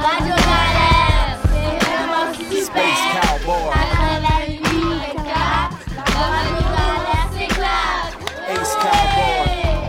Radio Galère, c'est vraiment super. Après la nuit, la Radio Galère s'éclate. Ace Cowboy.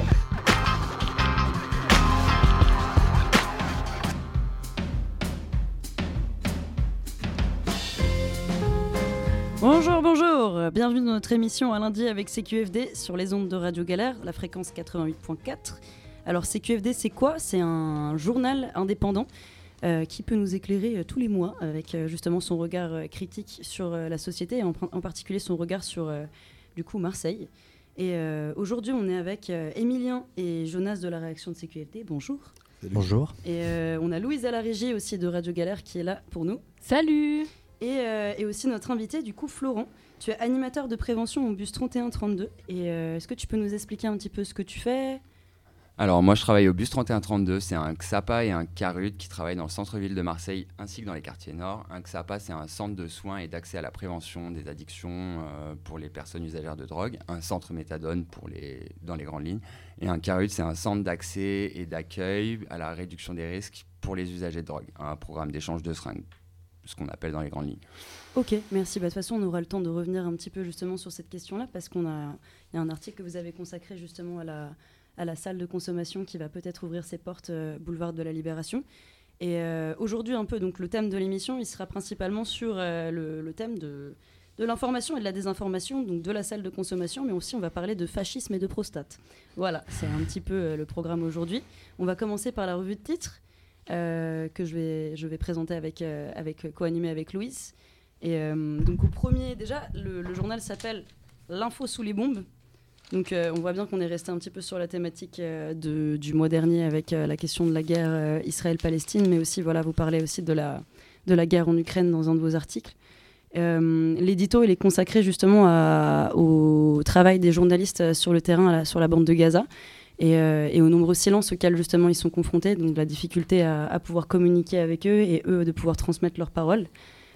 Bonjour, bienvenue dans notre émission à lundi avec CQFD sur les ondes de Radio Galère, la fréquence 88.4. Alors CQFD c'est quoi ? C'est un journal indépendant qui peut nous éclairer tous les mois avec justement son regard critique sur la société et en particulier son regard sur du coup Marseille. Et aujourd'hui on est avec Emilien et Jonas de la rédaction de CQFD, bonjour. Salut. Bonjour. Et on a Louise à la régie aussi de Radio Galère qui est là pour nous. Salut. Et aussi notre invité, du coup, Florent. Tu es animateur de prévention au bus 3132. Et est-ce que tu peux nous expliquer un petit peu ce que tu fais ? Alors moi je travaille au bus 3132, c'est un XAPA et un CARUD qui travaillent dans le centre-ville de Marseille ainsi que dans les quartiers nord. Un XAPA c'est un centre de soins et d'accès à la prévention des addictions pour les personnes usagères de drogue, un centre méthadone dans les grandes lignes, et un CARUD c'est un centre d'accès et d'accueil à la réduction des risques pour les usagers de drogue, un programme d'échange de seringues, ce qu'on appelle dans les grandes lignes. Ok, merci. De toute façon, on aura le temps de revenir un petit peu justement sur cette question-là parce qu'il y a un article que vous avez consacré justement à la salle de consommation qui va peut-être ouvrir ses portes boulevard de la Libération. Et aujourd'hui, un peu, donc le thème de l'émission, il sera principalement sur le thème de l'information et de la désinformation, donc de la salle de consommation, mais aussi on va parler de fascisme et de prostate. Voilà, c'est un petit peu le programme aujourd'hui. On va commencer par la revue de titres. Que je vais présenter co-animé avec Louise. Et donc au premier, déjà, le journal s'appelle L'info sous les bombes. Donc on voit bien qu'on est resté un petit peu sur la thématique du mois dernier avec la question de la guerre Israël-Palestine, mais aussi, voilà, vous parlez aussi de la guerre en Ukraine dans un de vos articles. L'édito, il est consacré justement au travail des journalistes sur le terrain, sur la bande de Gaza. Et aux nombreux silences auxquels justement ils sont confrontés, donc la difficulté à pouvoir communiquer avec eux et eux de pouvoir transmettre leurs paroles.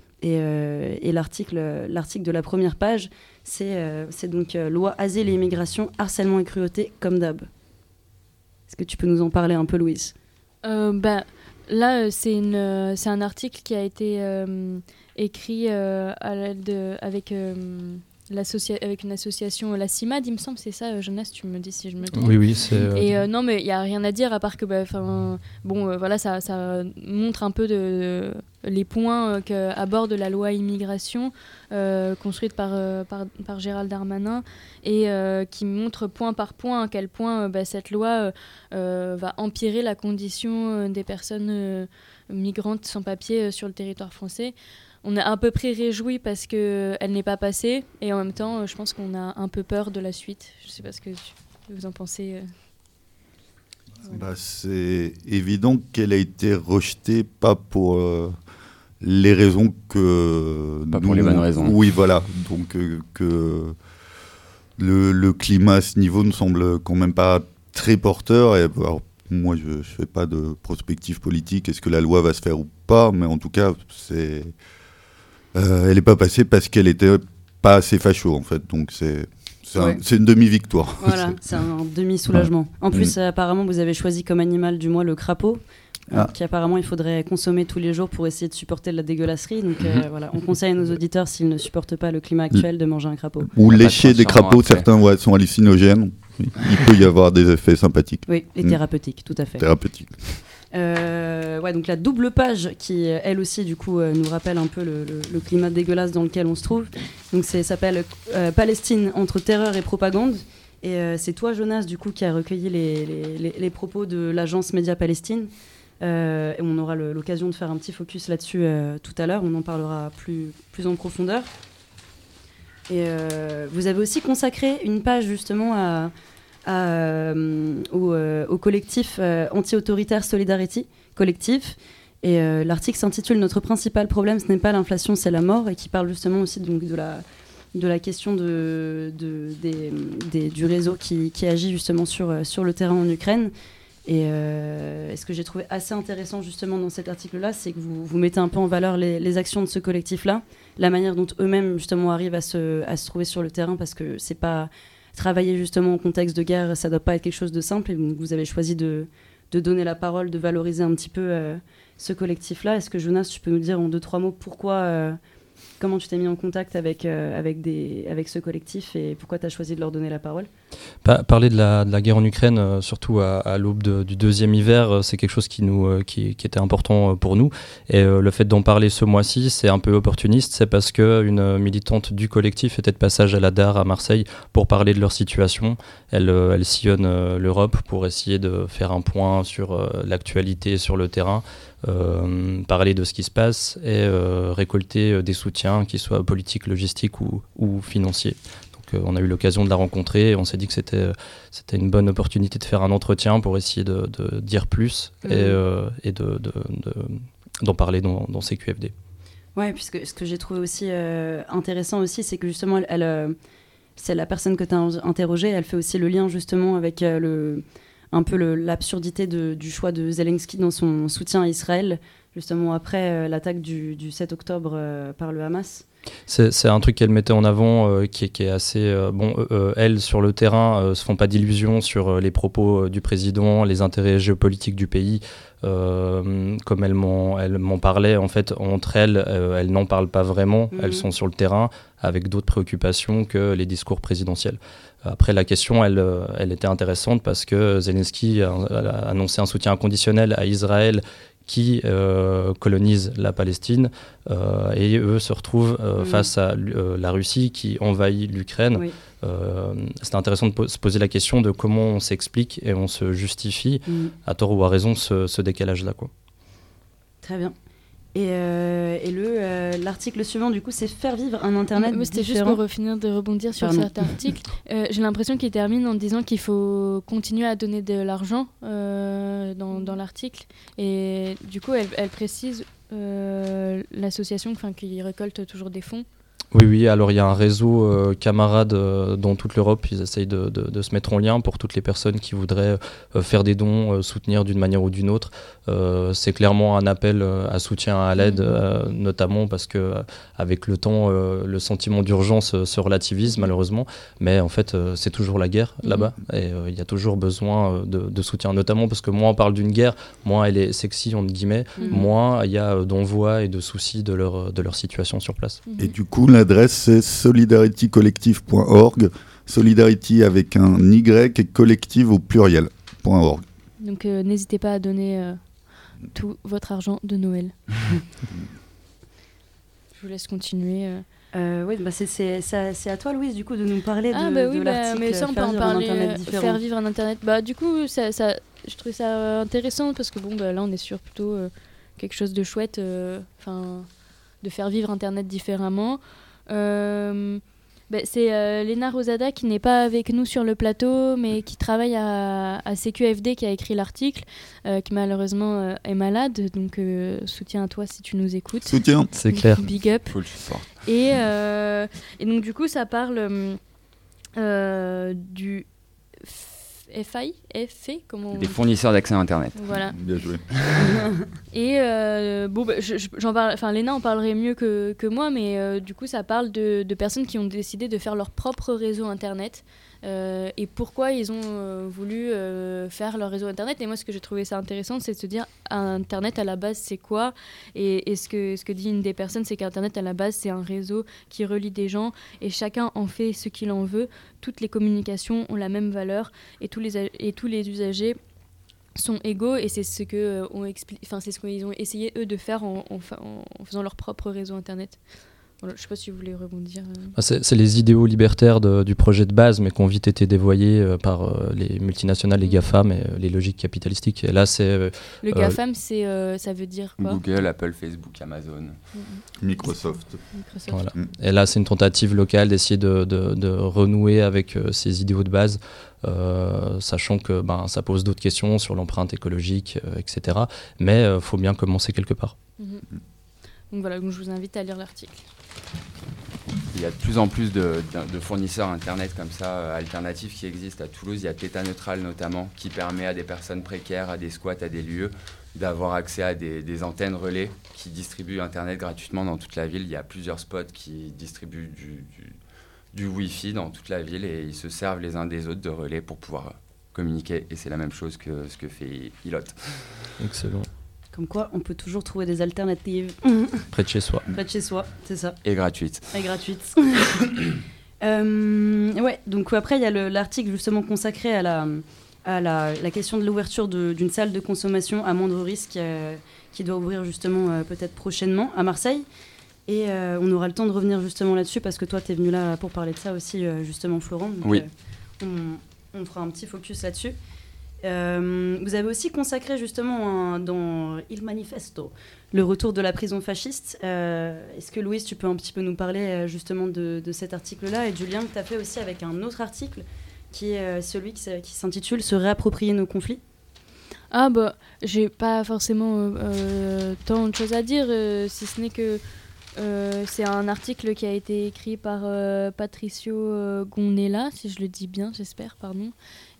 Et l'article de la première page, c'est donc loi asile et immigration, harcèlement et cruauté comme d'hab. Est-ce que tu peux nous en parler un peu, Louise ? Là, c'est un article qui a été écrit avec une association, la CIMAD, il me semble, c'est ça, Jonas, tu me dis si je me trompe. Oui, c'est... Et non, mais il n'y a rien à dire à part que, voilà, ça montre un peu les points qu'aborde la loi immigration construite par Gérald Darmanin et qui montre point par point à quel point cette loi va empirer la condition des personnes migrantes sans papier sur le territoire français. On est à peu près réjouis parce qu'elle n'est pas passée et en même temps, je pense qu'on a un peu peur de la suite. Je ne sais pas ce que vous en pensez. C'est évident qu'elle a été rejetée, pas pour les raisons que... Pas pour les bonnes raisons. Oui, voilà. Donc que le climat à ce niveau ne semble quand même pas très porteur. Et, alors, moi, je ne fais pas de prospective politique. Est-ce que la loi va se faire ou pas ? Mais en tout cas, elle n'est pas passée parce qu'elle n'était pas assez facho, en fait. Donc, c'est une demi-victoire. Voilà, c'est un demi-soulagement. En plus, apparemment, vous avez choisi comme animal du mois le crapaud, qui apparemment, il faudrait consommer tous les jours pour essayer de supporter de la dégueulasserie. Donc, voilà, on conseille à nos auditeurs, s'ils ne supportent pas le climat actuel, de manger un crapaud. Ou lécher des crapauds, certains sont hallucinogènes. Il peut y avoir des effets sympathiques. Oui, et thérapeutiques, tout à fait. Thérapeutiques. Donc la double page qui, elle aussi, du coup, nous rappelle un peu le climat dégueulasse dans lequel on se trouve. Donc ça s'appelle Palestine entre terreur et propagande. Et c'est toi, Jonas, du coup, qui a recueilli les propos de l'agence Média Palestine. Et on aura l'occasion de faire un petit focus là-dessus tout à l'heure. On en parlera plus en profondeur. Et vous avez aussi consacré une page justement au collectif anti-autoritaire Solidarity collectif. Et l'article s'intitule « Notre principal problème, ce n'est pas l'inflation, c'est la mort » et qui parle justement aussi donc, de la question du réseau qui agit justement sur le terrain en Ukraine. Et ce que j'ai trouvé assez intéressant justement dans cet article-là, c'est que vous mettez un peu en valeur les actions de ce collectif-là, la manière dont eux-mêmes justement arrivent à se trouver sur le terrain, parce que c'est pas travailler justement en contexte de guerre, ça doit pas être quelque chose de simple. Et vous avez choisi de donner la parole, de valoriser un petit peu ce collectif-là. Est-ce que Jonas, tu peux nous dire en 2-3 mots comment tu t'es mis en contact avec ce collectif et pourquoi tu as choisi de leur donner la parole ? Parler de la guerre en Ukraine, surtout à l'aube du deuxième hiver, c'est quelque chose qui était important pour nous. Et le fait d'en parler ce mois-ci, c'est un peu opportuniste. C'est parce qu'une militante du collectif était de passage à la DAR à Marseille pour parler de leur situation. Elle sillonne l'Europe pour essayer de faire un point sur l'actualité sur le terrain. Parler de ce qui se passe et récolter des soutiens, qu'ils soient politiques, logistiques ou financiers. Donc on a eu l'occasion de la rencontrer et on s'est dit que c'était une bonne opportunité de faire un entretien pour essayer de dire plus et d'en parler dans CQFD. Ouais, puisque ce que j'ai trouvé aussi intéressant aussi, c'est que justement, c'est la personne que tu as interrogée, elle fait aussi le lien justement avec un peu l'absurdité du choix de Zelensky dans son soutien à Israël, justement après l'attaque du 7 octobre par le Hamas. C'est un truc qu'elle mettait en avant qui est assez elles sur le terrain se font pas d'illusions sur les propos du président, les intérêts géopolitiques du pays. Comme elles m'en parlaient, en fait, entre elles, elles n'en parlent pas vraiment. Elles sont sur le terrain avec d'autres préoccupations que les discours présidentiels. Après, la question, elle était intéressante parce que Zelensky a annoncé un soutien inconditionnel à Israël qui colonise la Palestine et eux se retrouvent face à la Russie qui envahit l'Ukraine. Oui. C'est intéressant de se poser la question de comment on s'explique et on se justifie, à tort ou à raison, ce décalage-là, quoi. Très bien. Et l'article suivant, du coup, c'est faire vivre un Internet différent. C'était juste pour finir de rebondir sur cet article. J'ai l'impression qu'il termine en disant qu'il faut continuer à donner de l'argent dans l'article. Et du coup, elle précise l'association qui récolte toujours des fonds. Oui, alors il y a un réseau camarades dans toute l'Europe, ils essayent de se mettre en lien pour toutes les personnes qui voudraient faire des dons, soutenir d'une manière ou d'une autre. C'est clairement un appel à soutien, à l'aide, notamment parce que avec le temps, le sentiment d'urgence se relativise malheureusement, mais en fait c'est toujours la guerre là-bas et il y a toujours besoin de soutien, notamment parce que moins on parle d'une guerre, moins elle est sexy entre guillemets, moins il y a d'envoi et de soucis de leur situation sur place. Et du coup, l'adresse, c'est solidaritycollective.org, solidarity avec un Y et collective au pluriel.org. Donc n'hésitez pas à donner tout votre argent de Noël. Je vous laisse continuer. Oui, c'est à toi, Louise, du coup, de nous parler de l'article. Mais ça, on peut en parler. Faire vivre un Internet. Du coup, je trouve ça intéressant parce que là, on est sur plutôt quelque chose de chouette, de faire vivre Internet différemment. C'est Léna Rosada qui n'est pas avec nous sur le plateau mais qui travaille à CQFD qui a écrit l'article, qui malheureusement est malade, donc soutien à toi si tu nous écoutes. Soutien, c'est clair. Big up. Full support. Et donc du coup ça parle du FI, comment des fournisseurs d'accès à Internet. Voilà. Bien joué. Et j'en parle. Enfin, Léna en parlerait mieux que moi, mais du coup, ça parle de personnes qui ont décidé de faire leur propre réseau Internet. Et pourquoi ils ont voulu faire leur réseau Internet. Et moi, ce que j'ai trouvé ça intéressant, c'est de se dire Internet à la base, c'est quoi ? Et ce que dit une des personnes, c'est qu'Internet à la base, c'est un réseau qui relie des gens et chacun en fait ce qu'il en veut. Toutes les communications ont la même valeur et tous les usagers sont égaux, et c'est ce que c'est ce qu'ils ont essayé eux de faire en faisant leur propre réseau Internet. Voilà, je ne sais pas si vous voulez rebondir. C'est les idéaux libertaires du projet de base, mais qui ont vite été dévoyés par les multinationales, les GAFAM et les logiques capitalistiques. Et là, c'est... Le GAFAM, ça veut dire quoi ? Google, Apple, Facebook, Amazon. Microsoft. Voilà. Et là, c'est une tentative locale d'essayer de renouer avec ces idéaux de base, sachant que ça pose d'autres questions sur l'empreinte écologique, etc. Mais il faut bien commencer quelque part. Donc voilà, donc je vous invite à lire l'article. Il y a de plus en plus de fournisseurs Internet comme ça, alternatifs qui existent à Toulouse. Il y a Theta Neutral notamment, qui permet à des personnes précaires, à des squats, à des lieux, d'avoir accès à des antennes relais qui distribuent Internet gratuitement dans toute la ville. Il y a plusieurs spots qui distribuent du Wi-Fi dans toute la ville et ils se servent les uns des autres de relais pour pouvoir communiquer, et c'est la même chose que ce que fait Ilot. Excellent. Comme quoi, on peut toujours trouver des alternatives. Près de chez soi. Près de chez soi, c'est ça. Et gratuite. Et gratuite. Ouais, donc après, il y a l'article justement consacré à la question de l'ouverture d'une salle de consommation à moindre risque qui doit ouvrir justement peut-être prochainement à Marseille. Et on aura le temps de revenir justement là-dessus parce que toi, tu es venu là pour parler de ça aussi, justement, Florent. Donc, oui. On fera un petit focus là-dessus. Vous avez aussi consacré justement dans Il Manifesto le retour de la prison fasciste. Est-ce que Louise, tu peux un petit peu nous parler justement de cet article-là et du lien que tu as fait aussi avec un autre article qui est celui qui s'intitule « Se réapproprier nos conflits ». Ah bah, j'ai pas forcément tant de choses à dire, si ce n'est que c'est un article qui a été écrit par Patricio Gonella, si je le dis bien, j'espère, pardon.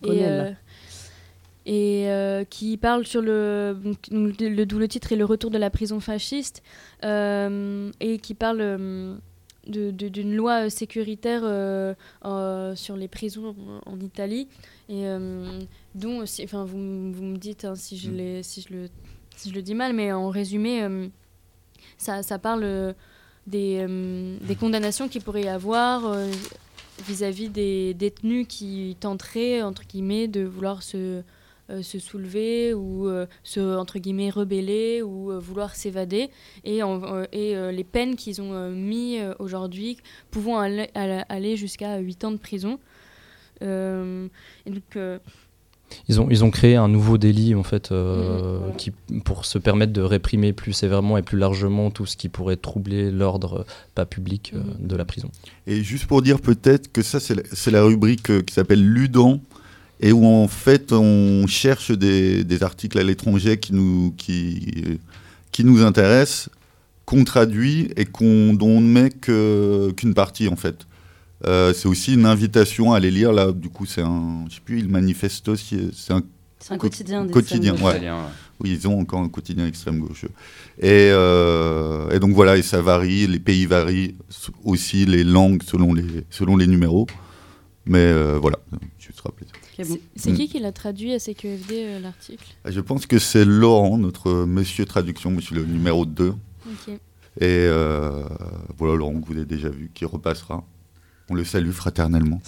Et qui parle sur le double titre est le retour de la prison fasciste, et qui parle d'une loi sécuritaire sur les prisons en Italie, et dont aussi, enfin vous me dites hein, si je le dis mal, mais en résumé ça parle des condamnations qu'il pourrait y avoir vis-à-vis des détenus qui tenteraient entre guillemets de vouloir se soulever ou entre guillemets rebeller ou vouloir s'évader, et les peines qu'ils ont mis aujourd'hui pouvant aller jusqu'à 8 ans de prison. Et donc Ils ont créé un nouveau délit en fait, qui, pour se permettre de réprimer plus sévèrement et plus largement tout ce qui pourrait troubler l'ordre pas public de la prison. Et juste pour dire peut-être que ça c'est la rubrique qui s'appelle Ludan, et où en fait on cherche des articles à l'étranger qui nous intéressent, qu'on traduit et dont on ne met qu'une partie en fait. C'est aussi une invitation à les lire. Là, du coup, c'est je sais plus, Il Manifesto, c'est un quotidien. Ouais. Oui, ils ont encore un quotidien extrême gauche. Et donc voilà, et ça varie, les pays varient aussi, les langues selon les numéros. Mais voilà, juste rappeler ça. C'est qui l'a traduit à CQFD, l'article ? Je pense que c'est Laurent, notre monsieur traduction, monsieur le numéro 2. Okay. Et voilà, Laurent, que vous avez déjà vu, qui repassera. On le salue fraternellement.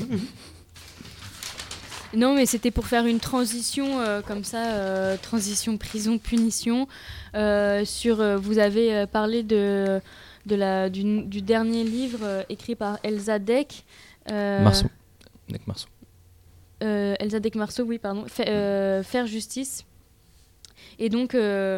Non, mais c'était pour faire une transition comme ça, transition prison-punition. Vous avez parlé du dernier livre écrit par Elsa Deck. Marceau. Elsa Deck Marceau, oui, pardon. Faire justice. Et donc,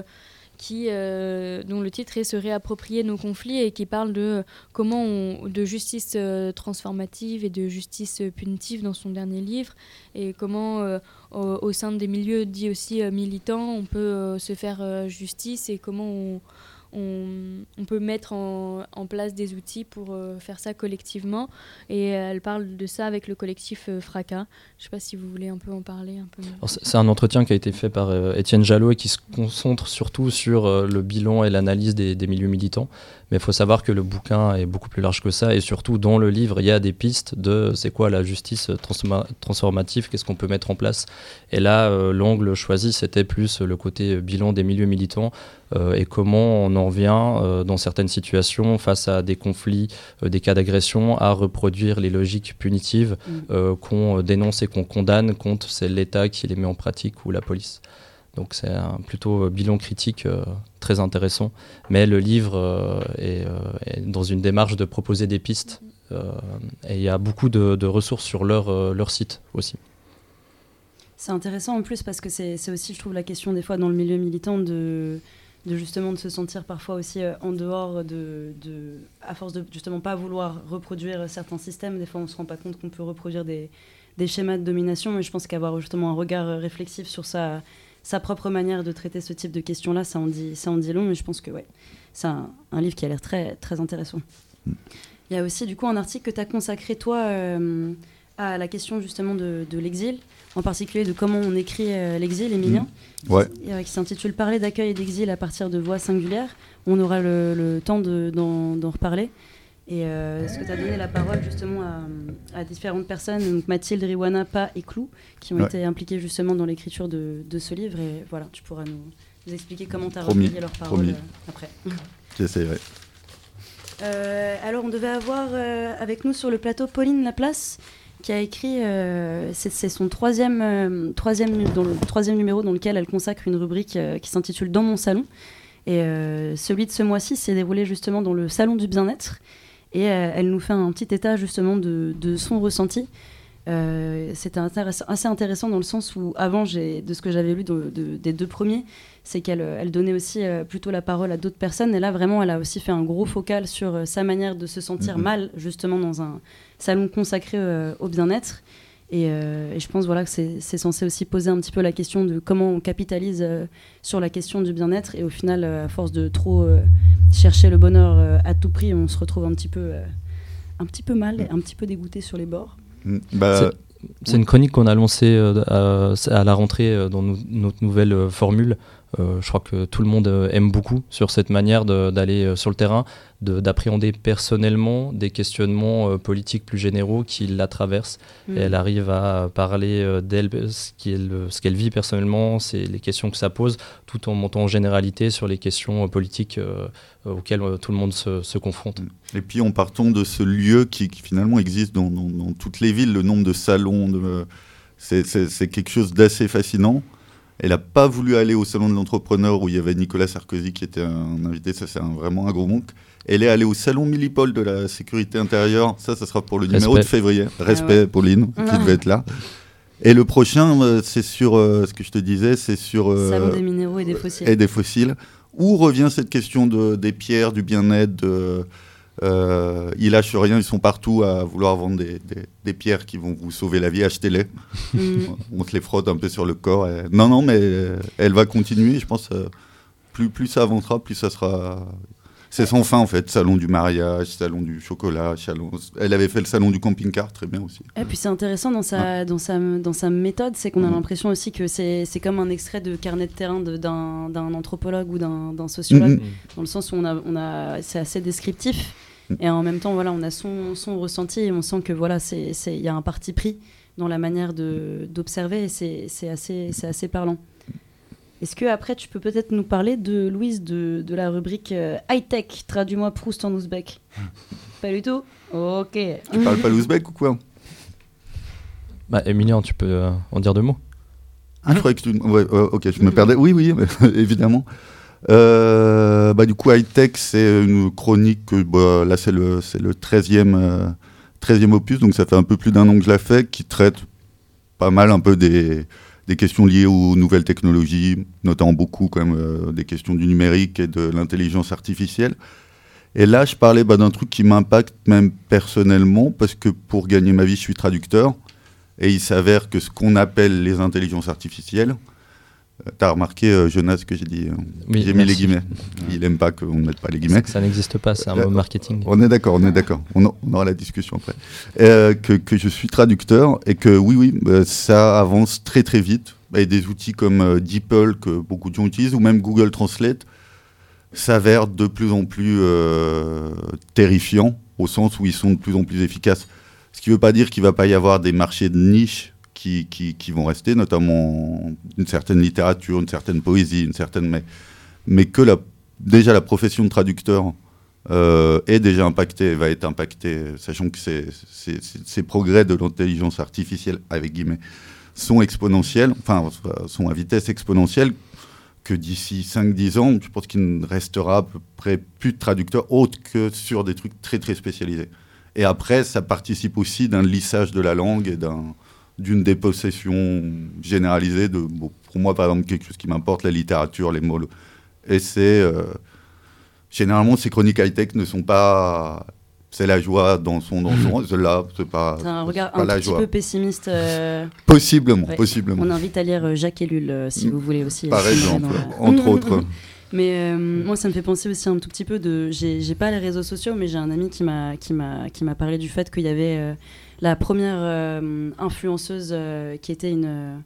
dont le titre est « Se réapproprier nos conflits » et qui parle de de justice transformative et de justice punitive dans son dernier livre, et comment au sein des milieux dits aussi militants on peut se faire justice, et comment on peut mettre en place des outils pour faire ça collectivement. Et elle parle de ça avec le collectif Fracas. Je ne sais pas si vous voulez un peu en parler. Alors c'est un entretien qui a été fait par Étienne Jalot et qui se concentre surtout sur le bilan et l'analyse des milieux militants. Mais il faut savoir que le bouquin est beaucoup plus large que ça, et surtout dans le livre, il y a des pistes de c'est quoi la justice transformative, qu'est-ce qu'on peut mettre en place. Et là, l'angle choisi, c'était plus le côté bilan des milieux militants et comment on en vient, dans certaines situations, face à des conflits, des cas d'agression, à reproduire les logiques punitives qu'on dénonce et qu'on condamne quand c'est l'État qui les met en pratique ou la police. Donc c'est un plutôt bilan critique très intéressant. Mais le livre est dans une démarche de proposer des pistes. Et il y a beaucoup de ressources sur leur site aussi. C'est intéressant en plus parce que c'est aussi, je trouve, la question des fois dans le milieu militant de justement de se sentir parfois aussi en dehors à force de justement pas vouloir reproduire certains systèmes. Des fois on se rend pas compte qu'on peut reproduire des schémas de domination, mais je pense qu'avoir justement un regard réflexif sur sa propre manière de traiter ce type de questions-là, ça en dit long, mais je pense que ouais, c'est un livre qui a l'air très, très intéressant. Il y a aussi du coup un article que tu as consacré toi à la question justement de l'exil, en particulier de comment on écrit l'exil, Emilien, qui s'intitule « Parler d'accueil et d'exil à partir de voix singulières ». On aura le temps d'en reparler. Et ce que tu as donné la parole justement à différentes personnes, donc Mathilde, Riwana, Pa et Clou, qui ont été impliquées justement dans l'écriture de ce livre. Et voilà, tu pourras nous expliquer comment tu as recueilli leurs paroles après. J'essaierai. Alors on devait avoir avec nous sur le plateau Pauline Laplace, qui a écrit, c'est son troisième numéro dans lequel elle consacre une rubrique qui s'intitule Dans mon salon. Et celui de ce mois-ci s'est déroulé justement dans le salon du bien-être. Et elle nous fait un petit état justement de son ressenti. C'était assez intéressant dans le sens où avant, de ce que j'avais lu des deux premiers, c'est qu'elle donnait aussi plutôt la parole à d'autres personnes. Et là, vraiment, elle a aussi fait un gros focal sur sa manière de se sentir mal, justement, dans un salon consacré au bien-être. Et je pense que c'est censé aussi poser un petit peu la question de comment on capitalise sur la question du bien-être. Et au final, à force de trop chercher le bonheur à tout prix, on se retrouve un petit peu mal et un petit peu dégoûté sur les bords. C'est une chronique qu'on a lancée à la rentrée dans notre nouvelle formule. Je crois que tout le monde aime beaucoup sur cette manière d'aller sur le terrain, d'appréhender personnellement des questionnements politiques plus généraux qui la traversent. Et elle arrive à parler d'elle, ce qu'elle vit personnellement, c'est les questions que ça pose, tout en montant en généralité sur les questions politiques auxquelles tout le monde se confronte. Et puis en partant de ce lieu qui finalement existe dans toutes les villes, le nombre de salons, c'est quelque chose d'assez fascinant. Elle n'a pas voulu aller au salon de l'entrepreneur où il y avait Nicolas Sarkozy qui était un invité, ça c'est vraiment un gros manque. Elle est allée au salon Millipol de la sécurité intérieure, ça sera pour le numéro de février. Respect Pauline, qui devait être là. Et le prochain, c'est sur ce que je te disais, c'est sur... salon des minéraux et des fossiles. Et des fossiles, où revient cette question des pierres, du bien-être, ils lâchent rien, ils sont partout à vouloir vendre des pierres qui vont vous sauver la vie, achetez-les. On se les frotte un peu sur le corps. Non, mais elle va continuer, je pense, plus ça avancera, plus ça sera... C'est sans fin en fait, salon du mariage, salon du chocolat, elle avait fait le salon du camping-car, très bien aussi. Et puis c'est intéressant dans sa méthode, c'est qu'on a l'impression aussi que c'est comme un extrait de carnet de terrain d'un anthropologue ou d'un sociologue, dans le sens où c'est assez descriptif. Et en même temps, on a son ressenti et on sent que il y a un parti pris dans la manière d'observer et c'est assez parlant. Est-ce que après tu peux peut-être nous parler de Louise de la rubrique High Tech, traduis-moi Proust en ouzbek? Pas du tout. Ok. Tu parles pas l'ouzbek ou quoi? Emilien, tu peux en dire deux mots? Je croyais que tu... ok, je me perdais. Oui, évidemment. Du coup, High Tech, c'est une chronique, là c'est le 13e opus, donc ça fait un peu plus d'un an que je la fais, qui traite pas mal un peu des questions liées aux nouvelles technologies, notamment beaucoup quand même des questions du numérique et de l'intelligence artificielle. Et là, je parlais d'un truc qui m'impacte même personnellement, parce que pour gagner ma vie, je suis traducteur, et il s'avère que ce qu'on appelle les intelligences artificielles, t'as remarqué, Jonas, que j'ai dit oui, j'ai mis les guillemets. Il n'aime pas qu'on ne mette pas les guillemets. Ça n'existe pas, c'est un mot marketing. On est d'accord. On aura la discussion après. Que je suis traducteur et que ça avance très très vite. Et des outils comme DeepL, que beaucoup de gens utilisent, ou même Google Translate, s'avèrent de plus en plus terrifiants, au sens où ils sont de plus en plus efficaces. Ce qui ne veut pas dire qu'il ne va pas y avoir des marchés de niche qui vont rester, notamment une certaine littérature, une certaine poésie, mais que déjà la profession de traducteur est déjà impactée, va être impactée, sachant que ces progrès de l'intelligence artificielle, avec guillemets, sont exponentiels, sont à vitesse exponentielle, que d'ici 5-10 ans, je pense qu'il ne restera à peu près plus de traducteurs autres que sur des trucs très très spécialisés. Et après, ça participe aussi d'un lissage de la langue et d'une dépossession généralisée pour moi, par exemple, quelque chose qui m'importe, la littérature, les mots. Et généralement, ces chroniques high-tech ne sont pas... C'est la joie dans son là, c'est pas... C'est un regard un petit peu pessimiste. Possiblement. On invite à lire Jacques Ellul, si vous voulez aussi. Par exemple, entre autres. Mais moi, ça me fait penser aussi un tout petit peu j'ai pas les réseaux sociaux, mais j'ai un ami qui m'a parlé du fait qu'il y avait la première influenceuse qui était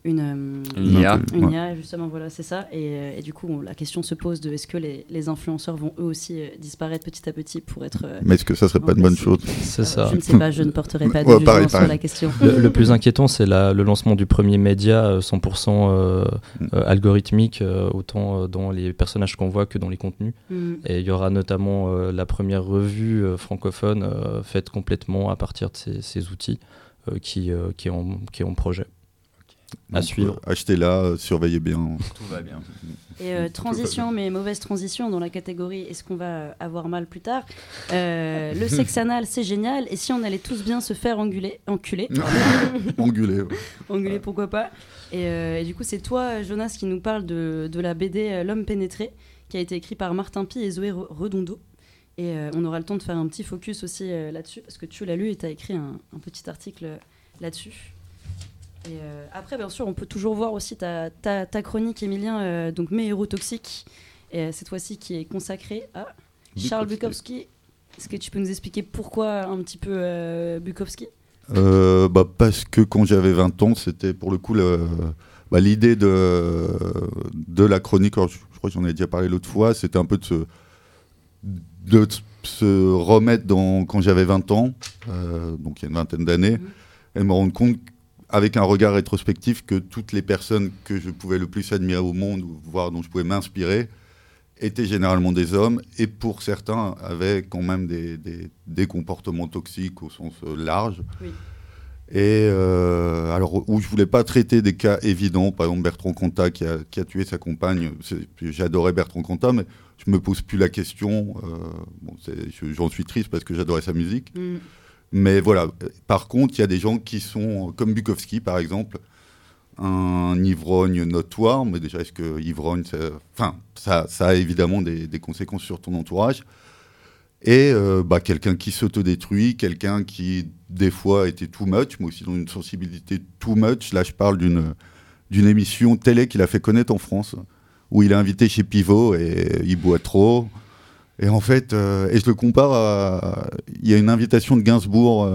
Une IA. Une IA, justement, voilà, c'est ça. Et du coup, la question se pose de est-ce que les influenceurs vont eux aussi disparaître petit à petit pour être... Mais est-ce que ça serait pas une bonne chose ? C'est ça. Je ne sais pas, je ne porterai pas de jugement pareil. sur la question. Le plus inquiétant, c'est le lancement du premier média 100% algorithmique, autant dans les personnages qu'on voit que dans les contenus. Et il y aura notamment la première revue francophone faite complètement à partir de ces outils qui est en projet. À suivre. Achetez-la, surveillez bien. Tout va bien. Et transition, mais mauvaise transition dans la catégorie est-ce qu'on va avoir mal plus tard. Le sexe anal, c'est génial. Et si on allait tous bien se faire enculer Engueuler. Ouais. Engueuler, pourquoi pas. Et du coup, c'est toi, Jonas, qui nous parle de la BD L'homme pénétré, qui a été écrit par Martin Pi et Zoé Redondo. Et on aura le temps de faire un petit focus aussi là-dessus, parce que tu l'as lu et tu as écrit un petit article là-dessus. Et après, bien sûr, on peut toujours voir aussi ta chronique, Émilien, donc Mes héros toxiques, et cette fois-ci qui est consacrée à Charles Bukowski. Est-ce que tu peux nous expliquer pourquoi un petit peu Bukowski ? Parce que quand j'avais 20 ans, c'était pour le coup l'idée de la chronique, alors, je crois que j'en ai déjà parlé l'autre fois, c'était un peu de se remettre quand j'avais 20 ans, donc il y a une vingtaine d'années, et me rendre compte avec un regard rétrospectif que toutes les personnes que je pouvais le plus admirer au monde, voire dont je pouvais m'inspirer, étaient généralement des hommes, et pour certains avaient quand même des comportements toxiques au sens large. Oui. Et alors, où je voulais pas traiter des cas évidents, par exemple Bertrand Cantat qui a tué sa compagne, j'adorais Bertrand Cantat, mais je me pose plus la question, j'en suis triste parce que j'adorais sa musique. Mais voilà, par contre, il y a des gens qui sont, comme Bukowski par exemple, un ivrogne notoire, mais déjà, est-ce que ivrogne, ça a évidemment des conséquences sur ton entourage. Et quelqu'un qui s'autodétruit, quelqu'un qui, des fois, était too much, mais aussi dans une sensibilité too much. Là, je parle d'une émission télé qu'il a fait connaître en France, où il est invité chez Pivot et il boit trop. Et en fait, et je le compare à... Il y a une invitation de Gainsbourg,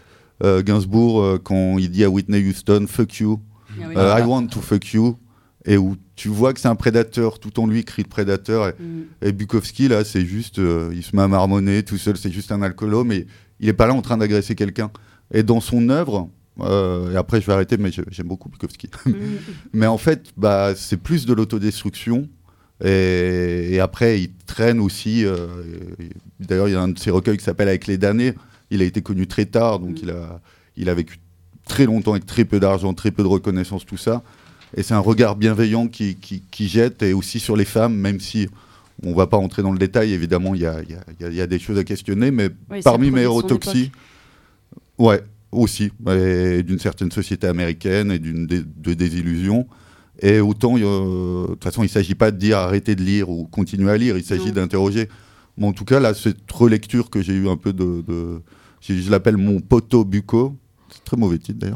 quand il dit à Whitney Houston « fuck you ». I want to fuck you, et où tu vois que c'est un prédateur, tout en lui crie de prédateur, et Bukowski là c'est juste, il se met à marmonner tout seul, c'est juste un alcoolo, mais il est pas là en train d'agresser quelqu'un. Et dans son œuvre, et après je vais arrêter, mais j'aime beaucoup Bukowski, mais en fait c'est plus de l'autodestruction, et après il traîne aussi, d'ailleurs il y a un de ses recueils qui s'appelle Avec les damnés, il a été connu très tard, donc il a vécu très longtemps avec très peu d'argent, très peu de reconnaissance, tout ça. Et c'est un regard bienveillant qui jette, et aussi sur les femmes, même si on ne va pas entrer dans le détail, évidemment, il y a des choses à questionner, mais parmi mes héros toxiques, ouais, aussi, d'une certaine société américaine et de désillusion. Et autant, de toute façon, il ne s'agit pas de dire arrêtez de lire ou continuer à lire, il s'agit d'interroger. Mais en tout cas, là, cette relecture que j'ai eu un peu je l'appelle mon poteau Bucco. Très mauvais titre d'ailleurs.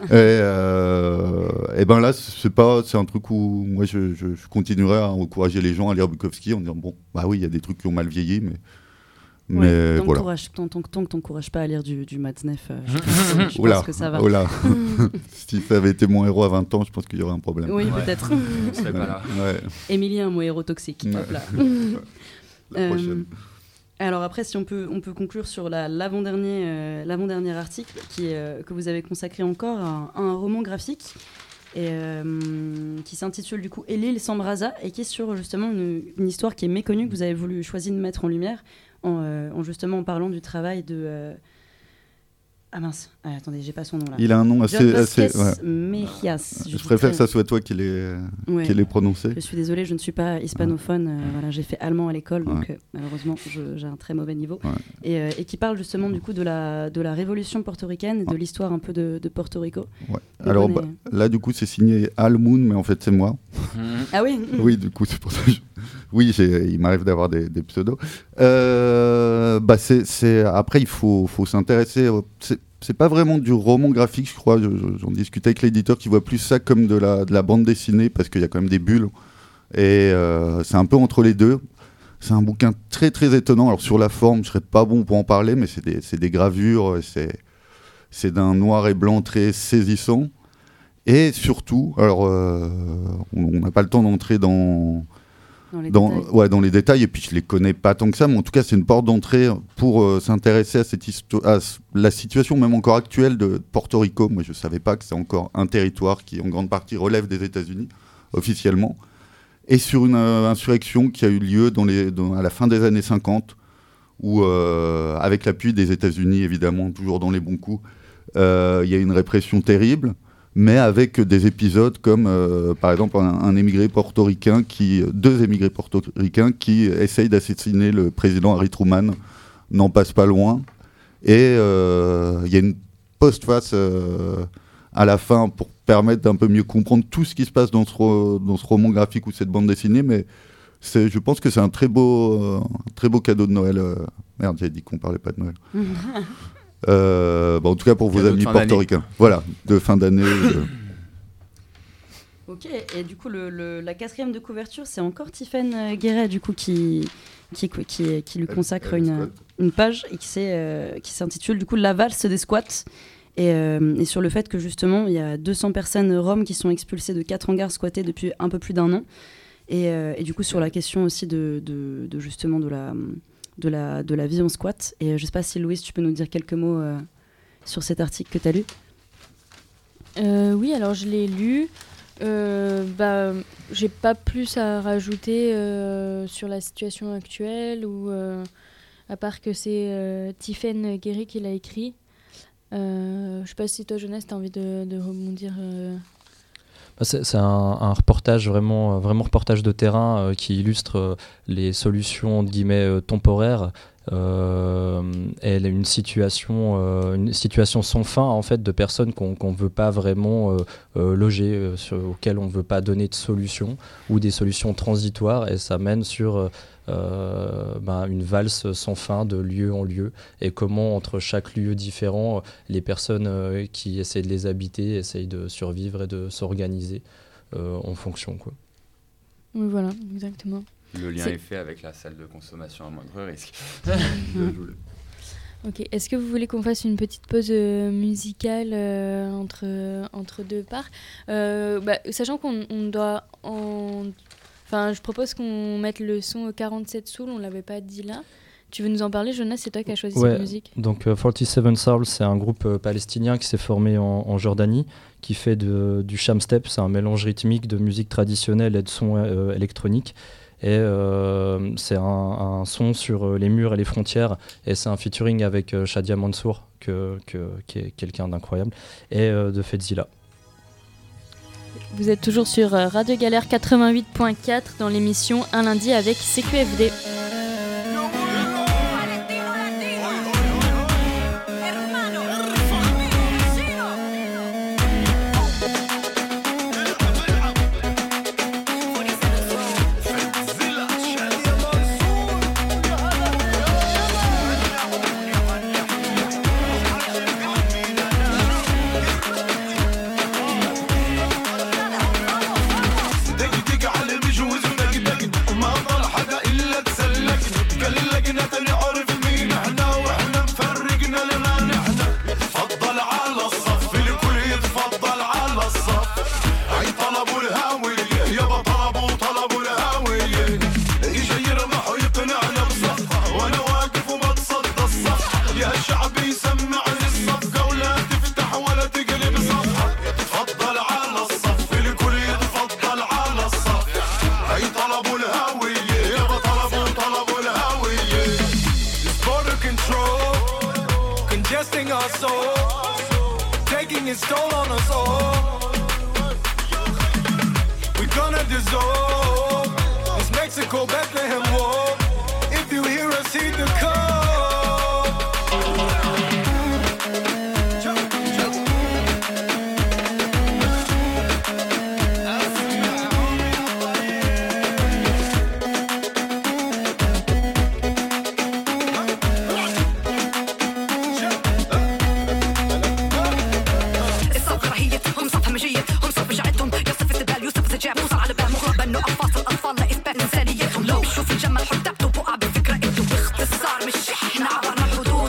Et ben là, c'est un truc où moi je continuerai à encourager les gens à lire Bukowski en disant bon, bah oui, il y a des trucs qui ont mal vieilli, mais voilà. Tant que t'encourages pas à lire du Matzneff, je pense que ça va. Si ça avait été mon héros à 20 ans, je pense qu'il y aurait un problème. Oui, peut-être. On serait pas là. Émilien, mon héros toxique. Hop là. La prochaine. Alors après, si on peut conclure sur l'avant-dernier article que vous avez consacré encore à un roman graphique et, qui s'intitule du coup « Et l'île s'embrasa » et qui est sur justement une histoire qui est méconnue, que vous avez voulu choisir de mettre en lumière en justement en parlant du travail de... Ah mince, attendez, j'ai pas son nom là. Il a un nom assez Mejias. Je préfère que ça soit toi qui l'ait prononcé. Je suis désolée, je ne suis pas hispanophone. Voilà, j'ai fait allemand à l'école, donc malheureusement, j'ai un très mauvais niveau. Et qui parle justement du coup de la révolution portoricaine et de l'histoire un peu de Porto Rico. Ouais. Alors là, du coup, c'est signé Al Moon, mais en fait, c'est moi. Ah oui. Oui, du coup, c'est pour ça. Oui, il m'arrive d'avoir des pseudos. Après, il faut s'intéresser. C'est pas vraiment du roman graphique, je crois. J'en discutais avec l'éditeur qui voit plus ça comme de la bande dessinée, parce qu'il y a quand même des bulles. Et c'est un peu entre les deux. C'est un bouquin très très étonnant. Alors sur la forme, je serais pas bon pour en parler, mais c'est des gravures. C'est d'un noir et blanc très saisissant. Et surtout, alors on n'a pas le temps d'entrer dans les détails, et puis je les connais pas tant que ça, mais en tout cas c'est une porte d'entrée pour s'intéresser à la situation même encore actuelle de Porto Rico. Moi je savais pas que c'est encore un territoire qui en grande partie relève des États-Unis officiellement, et sur une insurrection qui a eu lieu à la fin des années 50, où avec l'appui des États-Unis évidemment, toujours dans les bons coups, il y a une répression terrible, mais avec des épisodes comme par exemple deux émigrés portoricains qui essayent d'assassiner le président Harry Truman, n'en passe pas loin, et il y a une postface à la fin pour permettre d'un peu mieux comprendre tout ce qui se passe dans ce roman graphique ou cette bande dessinée, mais je pense que c'est un très beau cadeau de Noël. Merde, j'avais dit qu'on parlait pas de Noël. En tout cas pour vos amis portoricains. Voilà, de fin d'année. Ok, et du coup la 4e de couverture, c'est encore Tiphaine Guéret du coup qui lui consacre une page et qui s'intitule du coup La valse des squats, et sur le fait que justement il y a 200 personnes roms qui sont expulsées de 4 hangars squattés depuis un peu plus d'un an, et du coup sur la question aussi de justement de la vie en squat. Et je sais pas si Louise, tu peux nous dire quelques mots sur cet article que tu as lu. Oui, alors je l'ai lu. J'ai pas plus à rajouter sur la situation actuelle, ou à part que c'est Tiphaine Guéret qui l'a écrit. Je sais pas si toi, Jonas, tu as envie de rebondir. C'est un reportage vraiment reportage de terrain qui illustre les solutions entre guillemets temporaires et une situation sans fin en fait, de personnes qu'on veut pas vraiment loger, auxquelles on veut pas donner de solution, ou des solutions transitoires, et ça mène sur une valse sans fin de lieu en lieu, et comment entre chaque lieu différent les personnes qui essaient de les habiter essayent de survivre et de s'organiser en fonction, quoi. Oui, voilà, exactement. Le lien est fait avec la salle de consommation à moindre risque. Ok, est-ce que vous voulez qu'on fasse une petite pause musicale entre deux parts, sachant qu'on doit Enfin, je propose qu'on mette le son 47 Souls, on l'avait pas dit là. Tu veux nous en parler, Jonas? C'est toi qui as choisi cette musique. Donc 47 Souls, c'est un groupe palestinien qui s'est formé en Jordanie, qui fait du sham step, c'est un mélange rythmique de musique traditionnelle et de son électronique. Et c'est un son sur les murs et les frontières, et c'est un featuring avec Shadia Mansour, qui est quelqu'un d'incroyable, et de Fedzilla. Vous êtes toujours sur Radio Galère 88.4 dans l'émission Un lundi avec CQFD.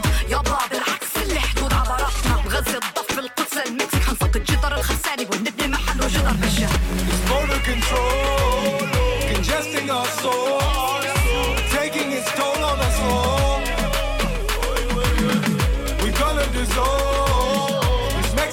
الجدر الخساري والندم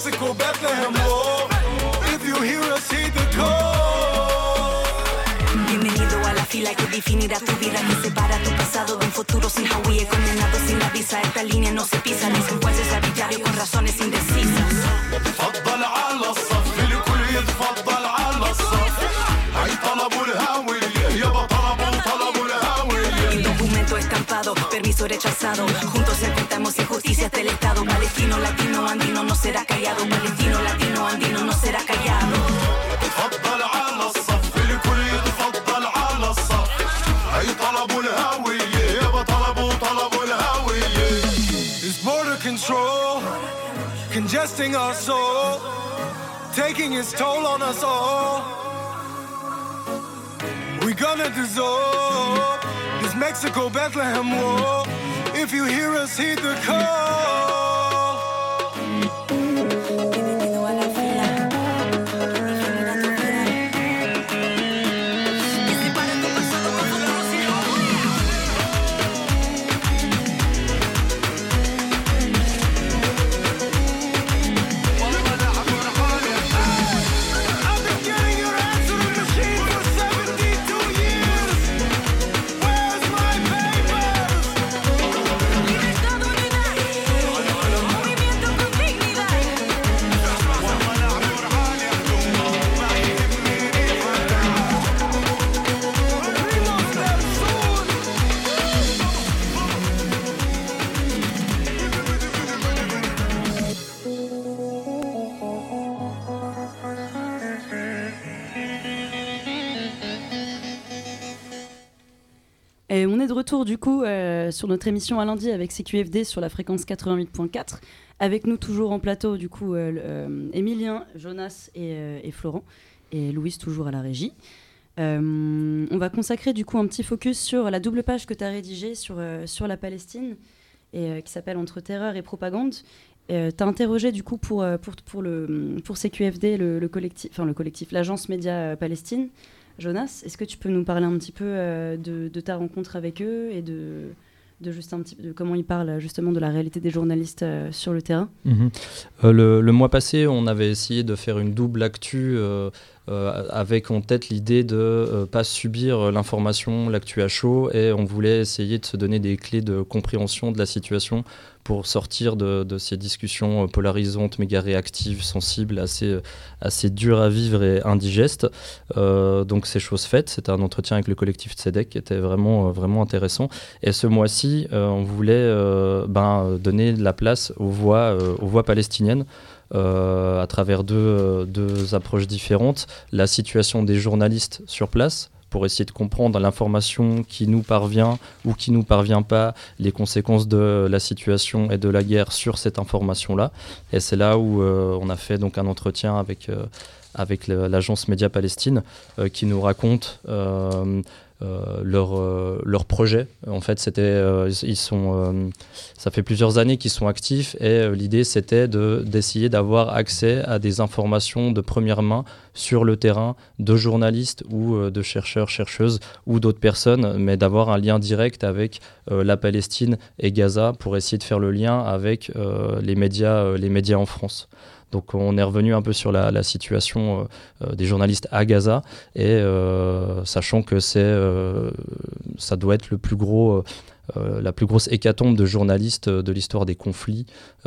Mexico, Bethlehem War. If you hear us, heed the call. Bienvenido a la fila que definirá tu vida, que separa tu pasado de un futuro sin Hawái, condenado sin la visa. Esta línea no se pisa, dicen jueces arbitrarios con razones indecisas. تفضل على الصف الكل يتفضل على الصف. هاي طلبوا الهوية يابا طلبوا الهوية. El documento estampado, permiso rechazado. Juntos enfrentamos injusticias del Estado. Palestino, latino, andino no será callado. Palestino, latino, andino no será callado. تفضل على الصف الكل يتفضل على الصف. هاي طلبوا الهوية يابا طلبوا الهوية. It's border control, congesting our soul, taking its toll on us all. We're gonna dissolve this Mexico Bethlehem war. If you hear us, heed the call. Bienvenido a la fila. Que separa tu pasado de un futuro sin Hawái. I've been getting your answering machine for 72 years. Where's my papers? Libertad, unidad. Movimiento con dignidad. Primos del Sur. Et on est de retour du coup sur notre émission à lundi avec CQFD sur la fréquence 88.4. Avec nous toujours en plateau du coup Emilien, Jonas et Florent et Louise toujours à la régie. On va consacrer du coup un petit focus sur la double page que tu as rédigée sur la Palestine et qui s'appelle Entre terreur et propagande. Tu as interrogé du coup pour CQFD le collectif, l'agence Média Palestine. Jonas, est-ce que tu peux nous parler un petit peu de ta rencontre avec eux et de juste un petit peu de comment ils parlent justement de la réalité des journalistes sur le terrain? Le mois passé, on avait essayé de faire une double actu avec en tête l'idée de pas subir l'information, l'actu à chaud, et on voulait essayer de se donner des clés de compréhension de la situation pour sortir de ces discussions polarisantes, méga réactives, sensibles, assez dures à vivre et indigestes. Donc c'est chose faite. C'était un entretien avec le collectif Tzedek qui était vraiment intéressant. Et ce mois-ci, on voulait donner de la place aux voix palestiniennes. À travers deux approches différentes, la situation des journalistes sur place, pour essayer de comprendre l'information qui nous parvient ou qui nous parvient pas, les conséquences de la situation et de la guerre sur cette information-là. Et c'est là où on a fait donc un entretien avec l'agence Média Palestine qui nous raconte leur projet. En fait, ça fait plusieurs années qu'ils sont actifs et l'idée c'était d'essayer d'avoir accès à des informations de première main sur le terrain de journalistes ou de chercheurs, chercheuses ou d'autres personnes, mais d'avoir un lien direct avec la Palestine et Gaza pour essayer de faire le lien avec les médias en France. Donc on est revenu un peu sur la situation des journalistes à Gaza et sachant que ça doit être la plus grosse hécatombe de journalistes de l'histoire des conflits.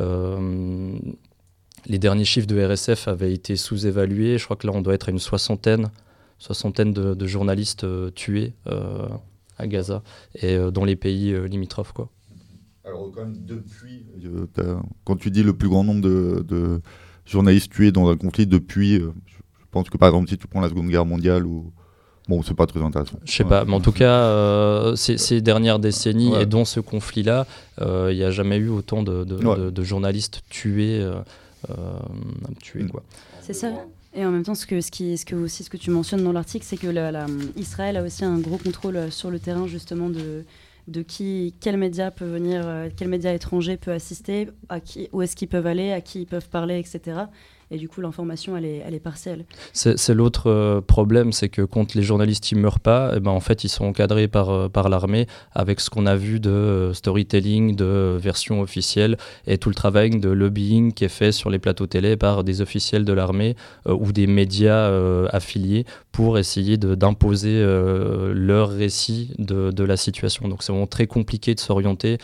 Les derniers chiffres de RSF avaient été sous-évalués. Je crois que là on doit être à une soixantaine de journalistes tués à Gaza et dans les pays limitrophes, quoi. Alors quand même depuis, quand tu dis le plus grand nombre de journalistes tués dans un conflit depuis, je pense que par exemple si tu prends la Seconde Guerre mondiale ou bon, c'est pas très intéressant. Je sais pas, mais en tout cas, ces dernières décennies et dans ce conflit-là, il n'y a jamais eu autant de journalistes tués, quoi. C'est ça. Et en même temps, ce que tu mentionnes dans l'article, c'est que Israël a aussi un gros contrôle sur le terrain justement quel média peut venir, quel média étranger peut assister, où est-ce qu'ils peuvent aller, à qui ils peuvent parler, etc. et du coup l'information elle est partielle. C'est l'autre problème, c'est que quand les journalistes ils meurent pas, en fait ils sont encadrés par l'armée avec ce qu'on a vu de storytelling, de version officielle et tout le travail de lobbying qui est fait sur les plateaux télé par des officiels de l'armée ou des médias affiliés pour essayer d'imposer leur récit de la situation. Donc c'est vraiment très compliqué de s'orienter,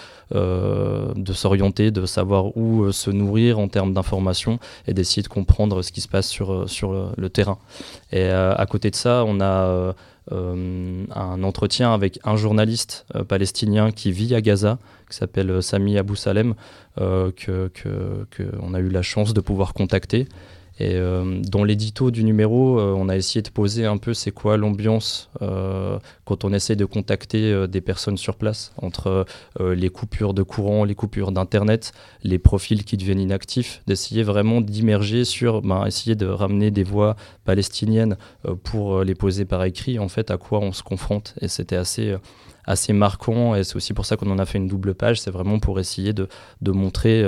de savoir où se nourrir en termes d'information et d'essayer de comprendre ce qui se passe sur le terrain. Et à côté de ça, on a un entretien avec un journaliste palestinien qui vit à Gaza, qui s'appelle Sami Abou Salem, qu'on a eu la chance de pouvoir contacter. Et dans l'édito du numéro, on a essayé de poser un peu c'est quoi l'ambiance quand on essaie de contacter des personnes sur place, entre les coupures de courant, les coupures d'internet, les profils qui deviennent inactifs, d'essayer vraiment d'immerger sur, essayer de ramener des voix palestiniennes pour les poser par écrit, en fait, à quoi on se confronte. Et c'était assez marquant, et c'est aussi pour ça qu'on en a fait une double page, c'est vraiment pour essayer de montrer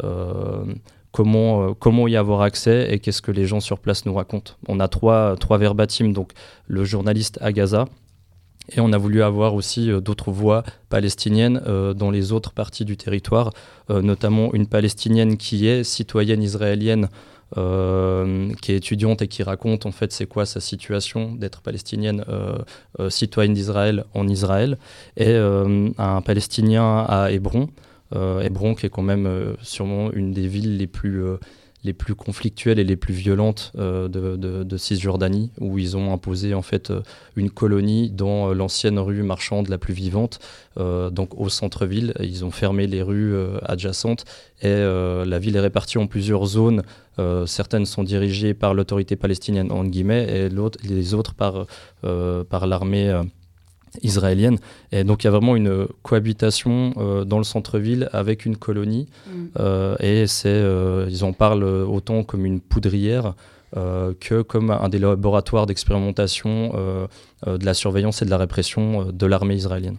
comment y avoir accès et qu'est-ce que les gens sur place nous racontent. On a trois verbatim, donc le journaliste à Gaza, et on a voulu avoir aussi d'autres voix palestiniennes dans les autres parties du territoire, notamment une palestinienne qui est citoyenne israélienne, qui est étudiante et qui raconte en fait c'est quoi sa situation d'être palestinienne citoyenne d'Israël en Israël, et un Palestinien à Hébron, qui est quand même sûrement une des villes les plus conflictuelles et les plus violentes de Cisjordanie, où ils ont imposé en fait une colonie dans l'ancienne rue marchande la plus vivante, donc au centre-ville. Ils ont fermé les rues adjacentes et la ville est répartie en plusieurs zones. Certaines sont dirigées par l'autorité palestinienne entre guillemets et les autres par l'armée israélienne. Et donc il y a vraiment une cohabitation dans le centre-ville avec une colonie, et ils en parlent autant comme une poudrière que comme un des laboratoires d'expérimentation de la surveillance et de la répression de l'armée israélienne.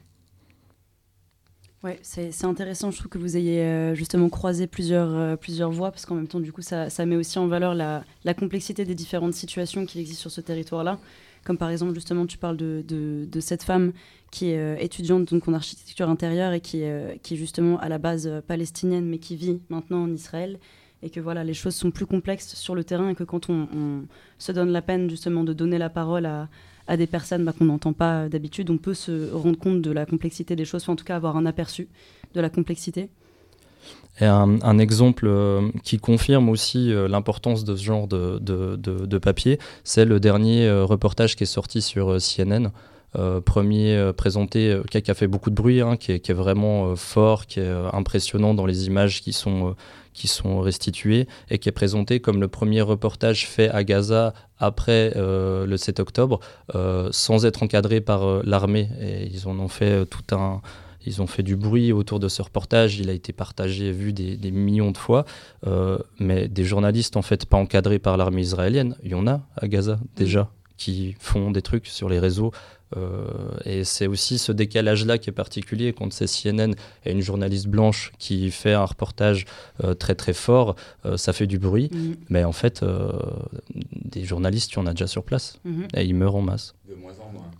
Ouais, c'est intéressant, je trouve que vous ayez justement croisé plusieurs voies, parce qu'en même temps, du coup, ça met aussi en valeur la complexité des différentes situations qui existent sur ce territoire-là. Comme par exemple, justement, tu parles de cette femme qui est étudiante donc, en architecture intérieure et qui est justement à la base palestinienne, mais qui vit maintenant en Israël. Et que voilà, les choses sont plus complexes sur le terrain et que quand on se donne la peine justement de donner la parole à des personnes qu'on n'entend pas d'habitude, on peut se rendre compte de la complexité des choses, enfin, en tout cas avoir un aperçu de la complexité. Et un exemple qui confirme aussi l'importance de ce genre de papier, c'est le dernier reportage qui est sorti sur CNN, premier présenté, qui a fait beaucoup de bruit, qui est vraiment fort, qui est impressionnant dans les images qui sont restituées, et qui est présenté comme le premier reportage fait à Gaza après le 7 octobre, sans être encadré par l'armée. Et ils en ont fait Ils ont fait du bruit autour de ce reportage, il a été partagé et vu des millions de fois, mais des journalistes en fait pas encadrés par l'armée israélienne, il y en a à Gaza déjà, qui font des trucs sur les réseaux, et c'est aussi ce décalage-là qui est particulier quand c'est CNN et une journaliste blanche qui fait un reportage très très fort, ça fait du bruit, mais en fait des journalistes, il y en a déjà sur place, et ils meurent en masse. De moins en moins.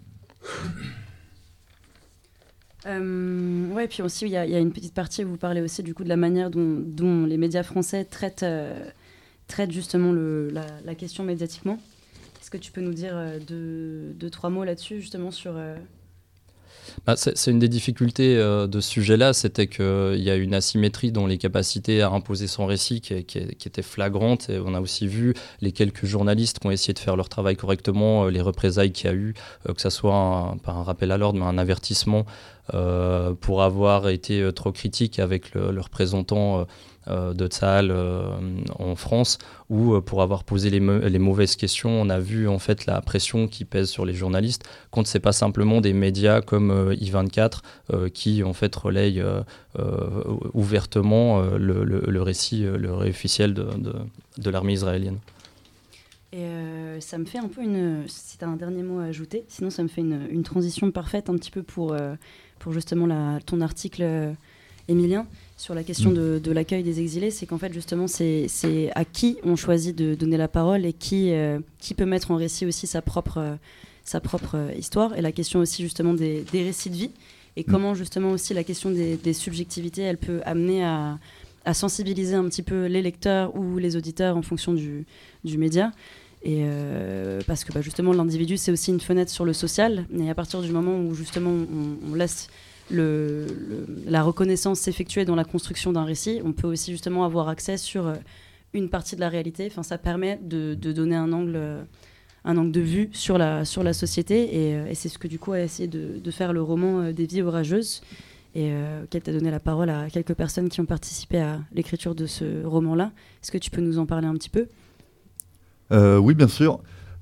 Ouais, puis aussi il y a une petite partie où vous parlez aussi du coup de la manière dont les médias français traitent justement la question médiatiquement. Est-ce que tu peux nous dire deux, trois mots là-dessus justement sur C'est une des difficultés de ce sujet-là, c'était qu'il y a une asymétrie dans les capacités à imposer son récit qui était flagrante, et on a aussi vu les quelques journalistes qui ont essayé de faire leur travail correctement, les représailles qu'il y a eu, que ça soit pas un rappel à l'ordre, mais un avertissement pour avoir été trop critique avec le représentant de Tsahal en France, ou pour avoir posé les mauvaises questions. On a vu en fait la pression qui pèse sur les journalistes quand c'est pas simplement des médias comme I24 qui en fait relayent ouvertement le récit officiel de l'armée israélienne. Et ça me fait un peu si tu as un dernier mot à ajouter, sinon ça me fait une transition parfaite un petit peu pour justement ton article Émilien, sur la question de l'accueil des exilés, c'est qu'en fait justement c'est à qui on choisit de donner la parole et qui peut mettre en récit aussi sa propre histoire, et la question aussi justement des récits de vie, et comment justement aussi la question des subjectivités, elle peut amener à sensibiliser un petit peu les lecteurs ou les auditeurs en fonction du média. Et parce que justement l'individu c'est aussi une fenêtre sur le social, et à partir du moment où justement on laisse la reconnaissance s'effectuer dans la construction d'un récit, on peut aussi justement avoir accès sur une partie de la réalité. Enfin, ça permet de donner un angle de vue sur la société, et c'est ce que du coup a essayé de faire le roman Des vies orageuses, et qu'elle t'a donné la parole à quelques personnes qui ont participé à l'écriture de ce roman-là. Est-ce que tu peux nous en parler un petit peu ? Oui, bien sûr.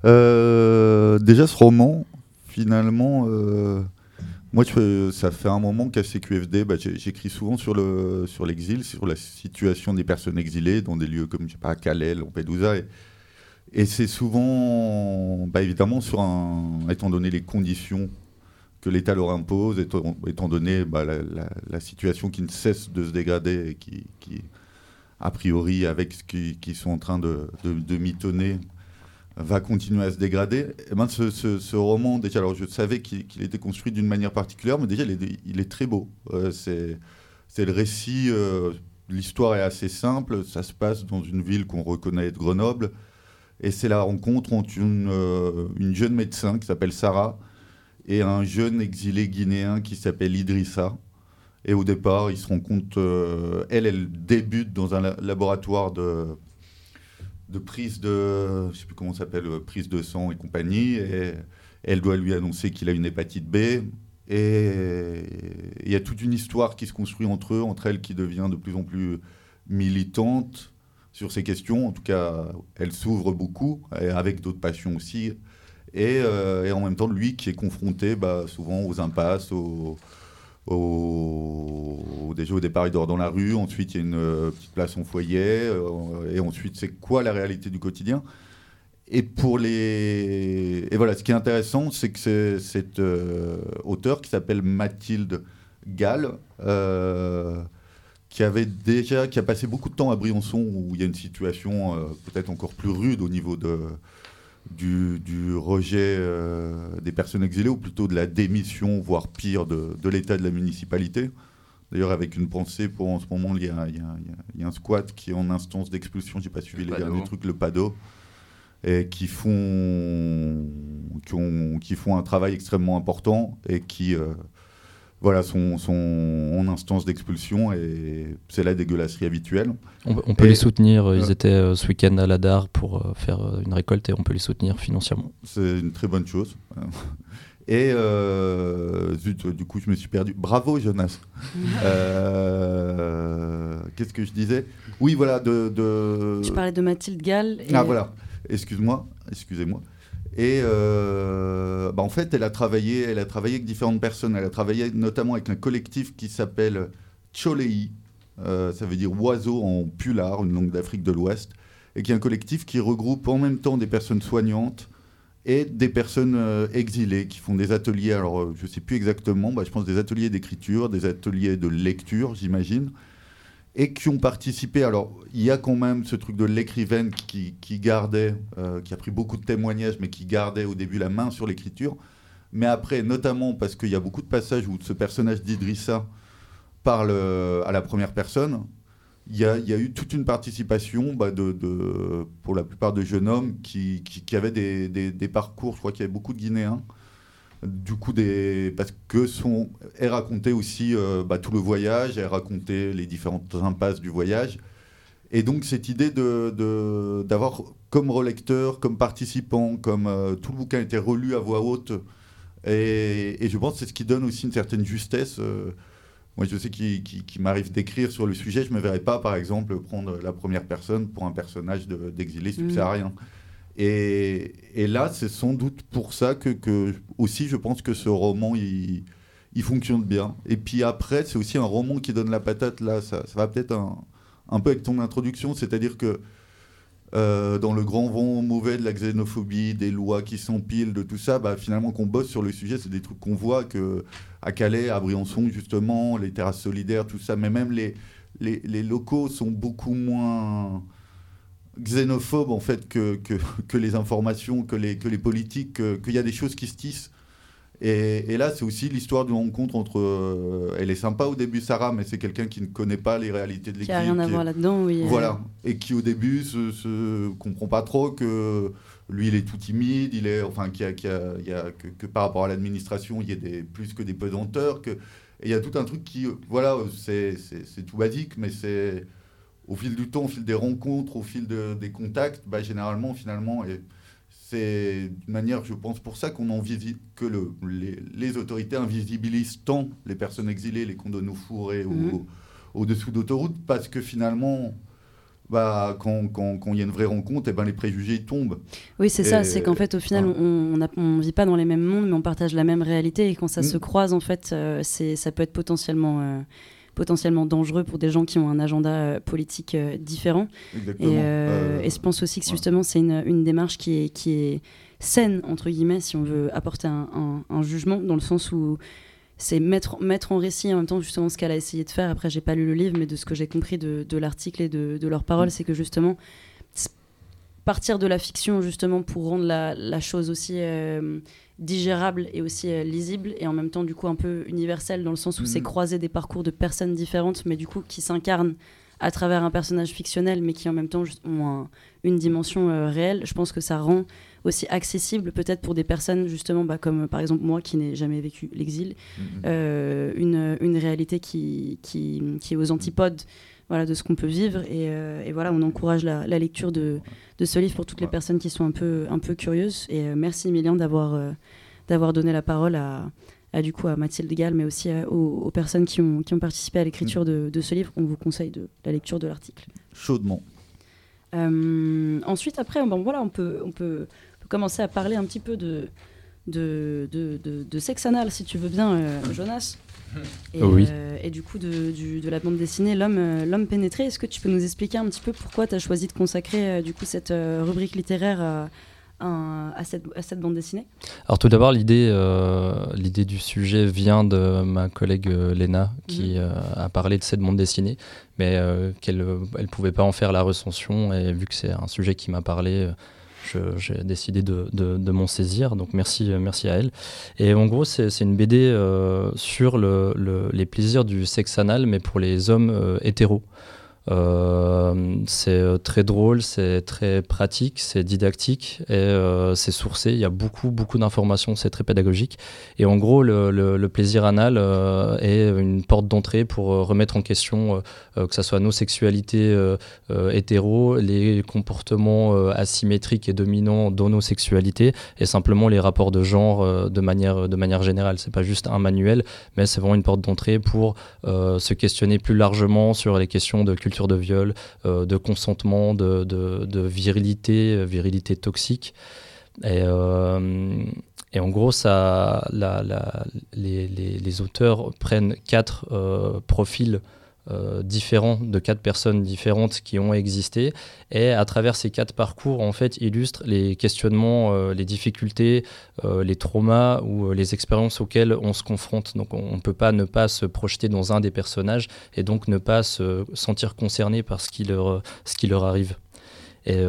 Déjà, ce roman, finalement, moi, ça fait un moment qu'à CQFD, j'écris souvent sur l'exil, sur la situation des personnes exilées dans des lieux comme, je sais pas, Calais, Lampedusa. Et c'est souvent, évidemment, étant donné les conditions que l'État leur impose, étant donné la situation qui ne cesse de se dégrader et qui a priori, avec ce qu'ils sont en train de mitonner, va continuer à se dégrader. Et ce roman, déjà, alors je savais qu'il était construit d'une manière particulière, mais déjà, il est très beau. C'est le récit, l'histoire est assez simple, ça se passe dans une ville qu'on reconnaît être Grenoble, et c'est la rencontre entre une jeune médecin qui s'appelle Sarah et un jeune exilé guinéen qui s'appelle Idrissa. Et au départ, ils se rendent compte, elle débute dans un laboratoire de prise de, je sais plus comment ça s'appelle, prise de sang et compagnie, et elle doit lui annoncer qu'il a une hépatite B, et il y a toute une histoire qui se construit entre elle qui devient de plus en plus militante sur ces questions. En tout cas, elle s'ouvre beaucoup, avec d'autres passions aussi, et en même temps, lui qui est confronté souvent aux impasses, déjà au départ il dort dans la rue, ensuite il y a une petite place en foyer, et ensuite c'est quoi la réalité du quotidien. Et voilà, ce qui est intéressant, c'est que c'est cette auteure qui s'appelle Mathilde Gall, qui a passé beaucoup de temps à Briançon, où il y a une situation peut-être encore plus rude au niveau du rejet des personnes exilées, ou plutôt de la démission, voire pire, de l'État, de la municipalité. D'ailleurs, avec une pensée pour, en ce moment, il y a un squat qui est en instance d'expulsion, je n'ai pas suivi les derniers trucs, le PADO, et qui font un travail extrêmement important, et qui sont en instance d'expulsion, et c'est la dégueulasserie habituelle. On peut les soutenir, ils étaient ce week-end à la DAR pour faire une récolte, et on peut les soutenir financièrement. C'est une très bonne chose. Et du coup, je me suis perdu. Bravo, Jonas. Qu'est-ce que je disais ? Oui, voilà. Tu parlais de Mathilde Gall. Ah, voilà. Excusez-moi. Et en fait, elle a travaillé avec différentes personnes. Elle a travaillé notamment avec un collectif qui s'appelle Tcholei. Ça veut dire oiseau en pulaar, une langue d'Afrique de l'Ouest, et qui est un collectif qui regroupe en même temps des personnes soignantes et des personnes exilées qui font des ateliers. Alors, je ne sais plus exactement, je pense des ateliers d'écriture, des ateliers de lecture, j'imagine, et qui ont participé. Alors, il y a quand même ce truc de l'écrivaine qui gardait, qui a pris beaucoup de témoignages, mais qui gardait au début la main sur l'écriture. Mais après, notamment parce qu'il y a beaucoup de passages où ce personnage d'Idrissa parle à la première personne, il y a eu toute une participation pour la plupart de jeunes hommes qui avaient des parcours. Je crois qu'il y avait beaucoup de Guinéens. Du coup, parce que elle racontait aussi tout le voyage, elle racontait les différentes impasses du voyage. Et donc, cette idée d'avoir comme relecteur, comme participant, comme tout le bouquin a été relu à voix haute, et je pense que c'est ce qui donne aussi une certaine justesse. Moi, je sais qu'il m'arrive d'écrire sur le sujet. Je ne me verrais pas, par exemple, prendre la première personne pour un personnage d'exilé subsaharien. Et là, c'est sans doute pour ça que aussi, je pense que ce roman, il fonctionne bien. Et puis après, c'est aussi un roman qui donne la patate. Là, ça va peut-être un peu avec ton introduction. C'est-à-dire que dans le grand vent mauvais de la xénophobie, des lois qui s'empilent, de tout ça, finalement qu'on bosse sur le sujet, c'est des trucs qu'on voit à Calais, à Briançon justement, les terrasses solidaires, tout ça, mais même les locaux sont beaucoup moins xénophobes en fait que les informations, que les politiques, qu'il y a des choses qui se tissent. Et là, c'est aussi l'histoire d'une rencontre entre... elle est sympa au début, Sarah, mais c'est quelqu'un qui ne connaît pas les réalités de l'équipe. Qui n'a rien à voir là-dedans, oui. Voilà. Et qui, au début, se comprend pas trop que lui, il est tout timide, que par rapport à l'administration, il y a plus que des pesanteurs. Et il y a tout un truc qui... Voilà, c'est tout basique, mais c'est... Au fil du temps, au fil des rencontres, au fil des contacts, généralement, finalement... C'est d'une manière, je pense, pour ça que les autorités invisibilisent tant les personnes exilées, les condos fourrés au-dessous d'autoroutes, parce que finalement, quand il y a une vraie rencontre, les préjugés tombent. Oui, c'est ça, c'est qu'en fait, au final, on ne vit pas dans les mêmes mondes, mais on partage la même réalité, et quand ça se croise, en fait, ça peut être potentiellement dangereux pour des gens qui ont un agenda politique différent. Et je pense aussi que justement c'est une démarche qui est saine, entre guillemets, si on veut apporter un jugement, dans le sens où c'est mettre en récit en même temps justement ce qu'elle a essayé de faire. Après, j'ai pas lu le livre, mais de ce que j'ai compris de l'article et de leurs paroles, c'est que justement partir de la fiction justement pour rendre la chose aussi digérable et aussi lisible, et en même temps du coup un peu universelle, dans le sens où c'est croiser des parcours de personnes différentes, mais du coup qui s'incarnent à travers un personnage fictionnel, mais qui en même temps ont une dimension réelle. Je pense que ça rend aussi accessible peut-être pour des personnes justement comme par exemple moi qui n'ai jamais vécu l'exil, une réalité qui est aux antipodes de ce qu'on peut vivre, et voilà, on encourage la lecture de ce livre pour toutes les personnes qui sont un peu curieuses. Et merci Emilien d'avoir donné la parole à Mathilde Gall, mais aussi aux personnes qui ont participé à l'écriture de ce livre. On vous conseille la lecture de l'article. Chaudement. Ensuite, après, on peut commencer à parler un petit peu de sexe anal, si tu veux bien, Jonas. Et du coup de la bande dessinée L'homme pénétré. Est-ce que tu peux nous expliquer un petit peu pourquoi tu as choisi de consacrer du coup cette rubrique littéraire à cette bande dessinée? Alors tout d'abord, l'idée du sujet vient de ma collègue Léna qui a parlé de cette bande dessinée, mais qu'elle pouvait pas en faire la recension, et vu que c'est un sujet qui m'a parlé, j'ai décidé de m'en saisir, donc merci à elle. Et en gros, c'est une BD sur les plaisirs du sexe anal, mais pour les hommes hétéros. C'est très drôle, c'est très pratique, c'est didactique, et c'est sourcé, il y a beaucoup d'informations, c'est très pédagogique. Et en gros, le plaisir anal est une porte d'entrée pour remettre en question que ce soit nos sexualités hétéros, les comportements asymétriques et dominants dans nos sexualités, et simplement les rapports de genre de manière générale. C'est pas juste un manuel, mais c'est vraiment une porte d'entrée pour se questionner plus largement sur les questions de culture de viol, de consentement, de virilité toxique. Et en gros, les auteurs prennent 4 profils différents de 4 personnes différentes qui ont existé, et à travers ces 4 parcours, en fait, illustrent les questionnements, les difficultés, les traumas ou les expériences auxquelles on se confronte. Donc on ne peut pas ne pas se projeter dans un des personnages, et donc ne pas se sentir concerné par ce qui leur arrive. Et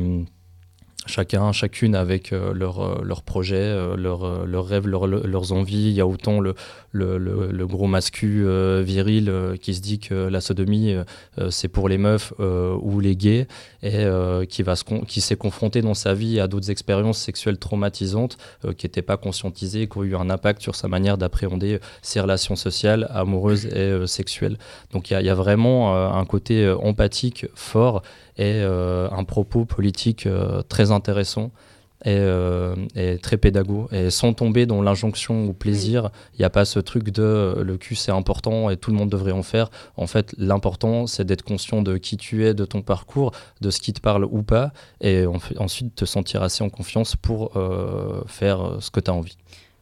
chacune avec leurs projets, leurs rêves, leurs envies. Il y a autant le gros mascu viril qui se dit que la sodomie c'est pour les meufs ou les gays, et qui s'est confronté dans sa vie à d'autres expériences sexuelles traumatisantes qui n'étaient pas conscientisées, qui ont eu un impact sur sa manière d'appréhender ses relations sociales, amoureuses et sexuelles. Donc il y a vraiment un côté empathique fort, et un propos politique très intéressant et très pédago, et sans tomber dans l'injonction au plaisir. Il n'y a pas ce truc de le cul c'est important et tout le monde devrait en faire. En fait, l'important c'est d'être conscient de qui tu es, de ton parcours, de ce qui te parle ou pas, et ensuite te sentir assez en confiance pour faire ce que tu as envie.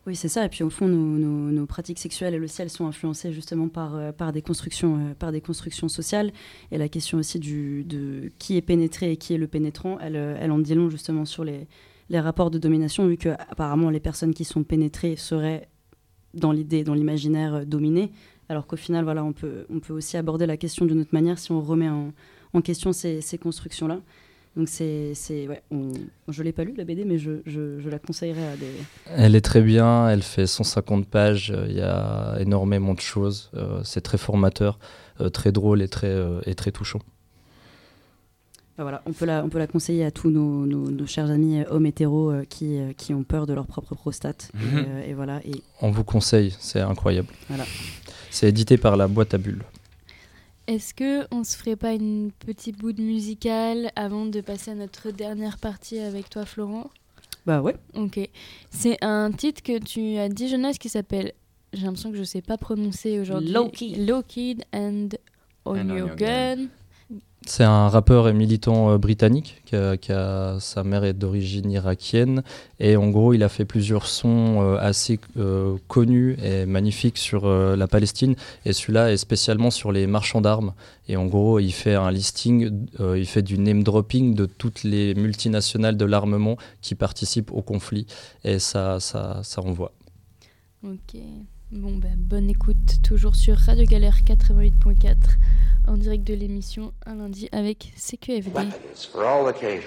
Oui, c'est ça. Et puis au fond, nos pratiques sexuelles, elles aussi, elles sont influencées justement par des constructions sociales. Et la question aussi de qui est pénétré et qui est le pénétrant, elle en dit long justement sur les rapports de domination, vu que apparemment les personnes qui sont pénétrées seraient dans l'idée, dans l'imaginaire, dominées, alors qu'au final, voilà, on peut aussi aborder la question d'une autre manière si on remet en question ces constructions-là. Donc je l'ai pas lu la BD, mais je la conseillerais à des... Elle est très bien, elle fait 150 pages, il y a énormément de choses, c'est très formateur, très drôle et très touchant. Voilà, on peut la conseiller à tous nos chers amis hommes hétéros qui ont peur de leur propre prostate. Et voilà. Et... On vous conseille, c'est incroyable. Voilà. C'est édité par la Boîte à Bulles. Est-ce qu'on se ferait pas une petite bout de musicale avant de passer à notre dernière partie avec toi, Florent ? Bah ouais. Ok. C'est un titre que tu as dit, Jonas, qui s'appelle, j'ai l'impression que je sais pas prononcer aujourd'hui. Low Kid and On Your Gun. C'est un rappeur et militant britannique sa mère est d'origine irakienne et en gros il a fait plusieurs sons assez connus et magnifiques sur la Palestine et celui-là est spécialement sur les marchands d'armes et en gros il fait un listing, il fait du name dropping de toutes les multinationales de l'armement qui participent au conflit et ça envoie. Ok, bon bonne écoute toujours sur Radio Galère 88.4 en direct de l'émission un lundi avec CQFD. Weapons for all occasions.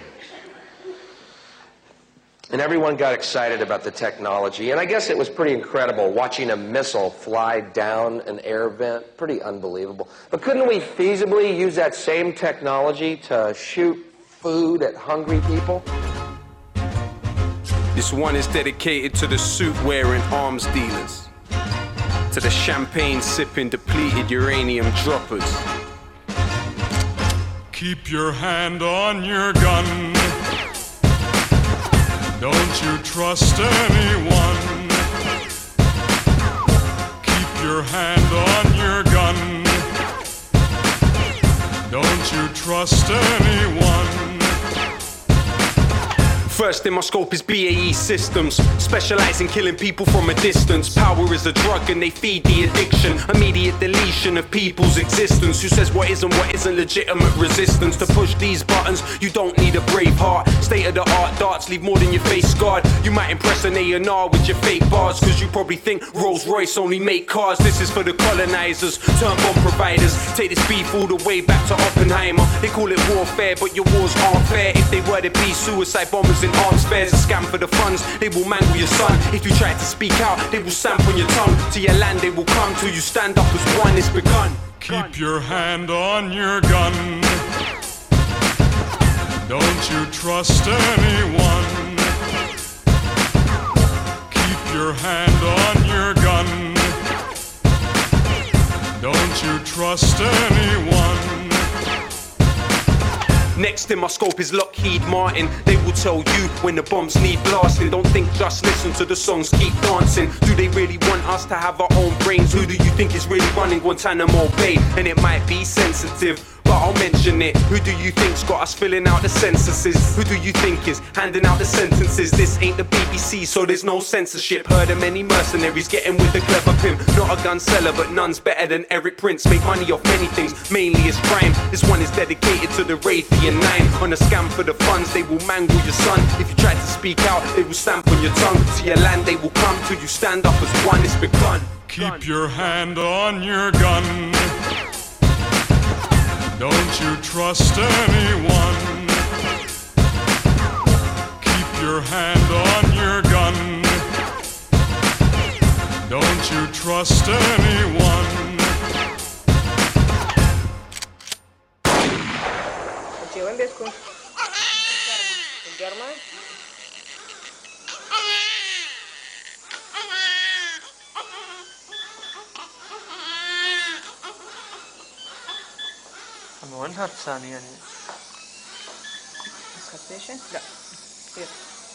And everyone got excited about the technology. And I guess it was pretty incredible watching a missile fly down an air vent. Pretty unbelievable. But couldn't we feasibly use that same technology to shoot food at hungry people? This one is dedicated to the suit-wearing arms dealers, to the champagne-sipping, depleted uranium droppers. Keep your hand on your gun. Don't you trust anyone. Keep your hand on your gun. Don't you trust anyone. First in my scope is BAE Systems, specialize in killing people from a distance. Power is a drug and they feed the addiction. Immediate deletion of people's existence. Who says what isn't legitimate resistance? To push these buttons, you don't need a brave heart. State of the art darts leave more than your face scarred. You might impress an A&R with your fake bars, cause you probably think Rolls Royce only make cars. This is for the colonizers, turn bomb providers. Take this beef all the way back to Oppenheimer. They call it warfare, but your wars aren't fair. If they were to be suicide bombers in arms fairs, a scam for the funds. They will mangle your son. If you try to speak out, they will stamp on your tongue. To your land they will come till you stand up as one. It's begun. Keep your hand on your gun. Don't you trust anyone. Keep your hand on your gun. Don't you trust anyone. Next in my scope is Lockheed Martin. They will tell you when the bombs need blasting. Don't think, just listen to the songs, keep dancing. Do they really want us to have our own brains? Who do you think is really running Guantanamo Bay? And it might be sensitive, but I'll mention it. Who do you think's got us filling out the censuses? Who do you think is handing out the sentences? This ain't the BBC, so there's no censorship. Heard of many mercenaries getting with the clever pimp. Not a gun seller, but none's better than Eric Prince. Make money off many things, mainly it's crime. This one is dedicated to the Raytheon 9. On a scam for the funds, they will mangle your son. If you try to speak out, they will stamp on your tongue. To your land they will come till you stand up as one. It's begun. Keep your hand on your gun. Don't you trust anyone. Keep your hand on your gun. Don't you trust anyone. Делаем беску. Гарма. وينها الثانية يعني؟ خفيشة؟ لا. يلا.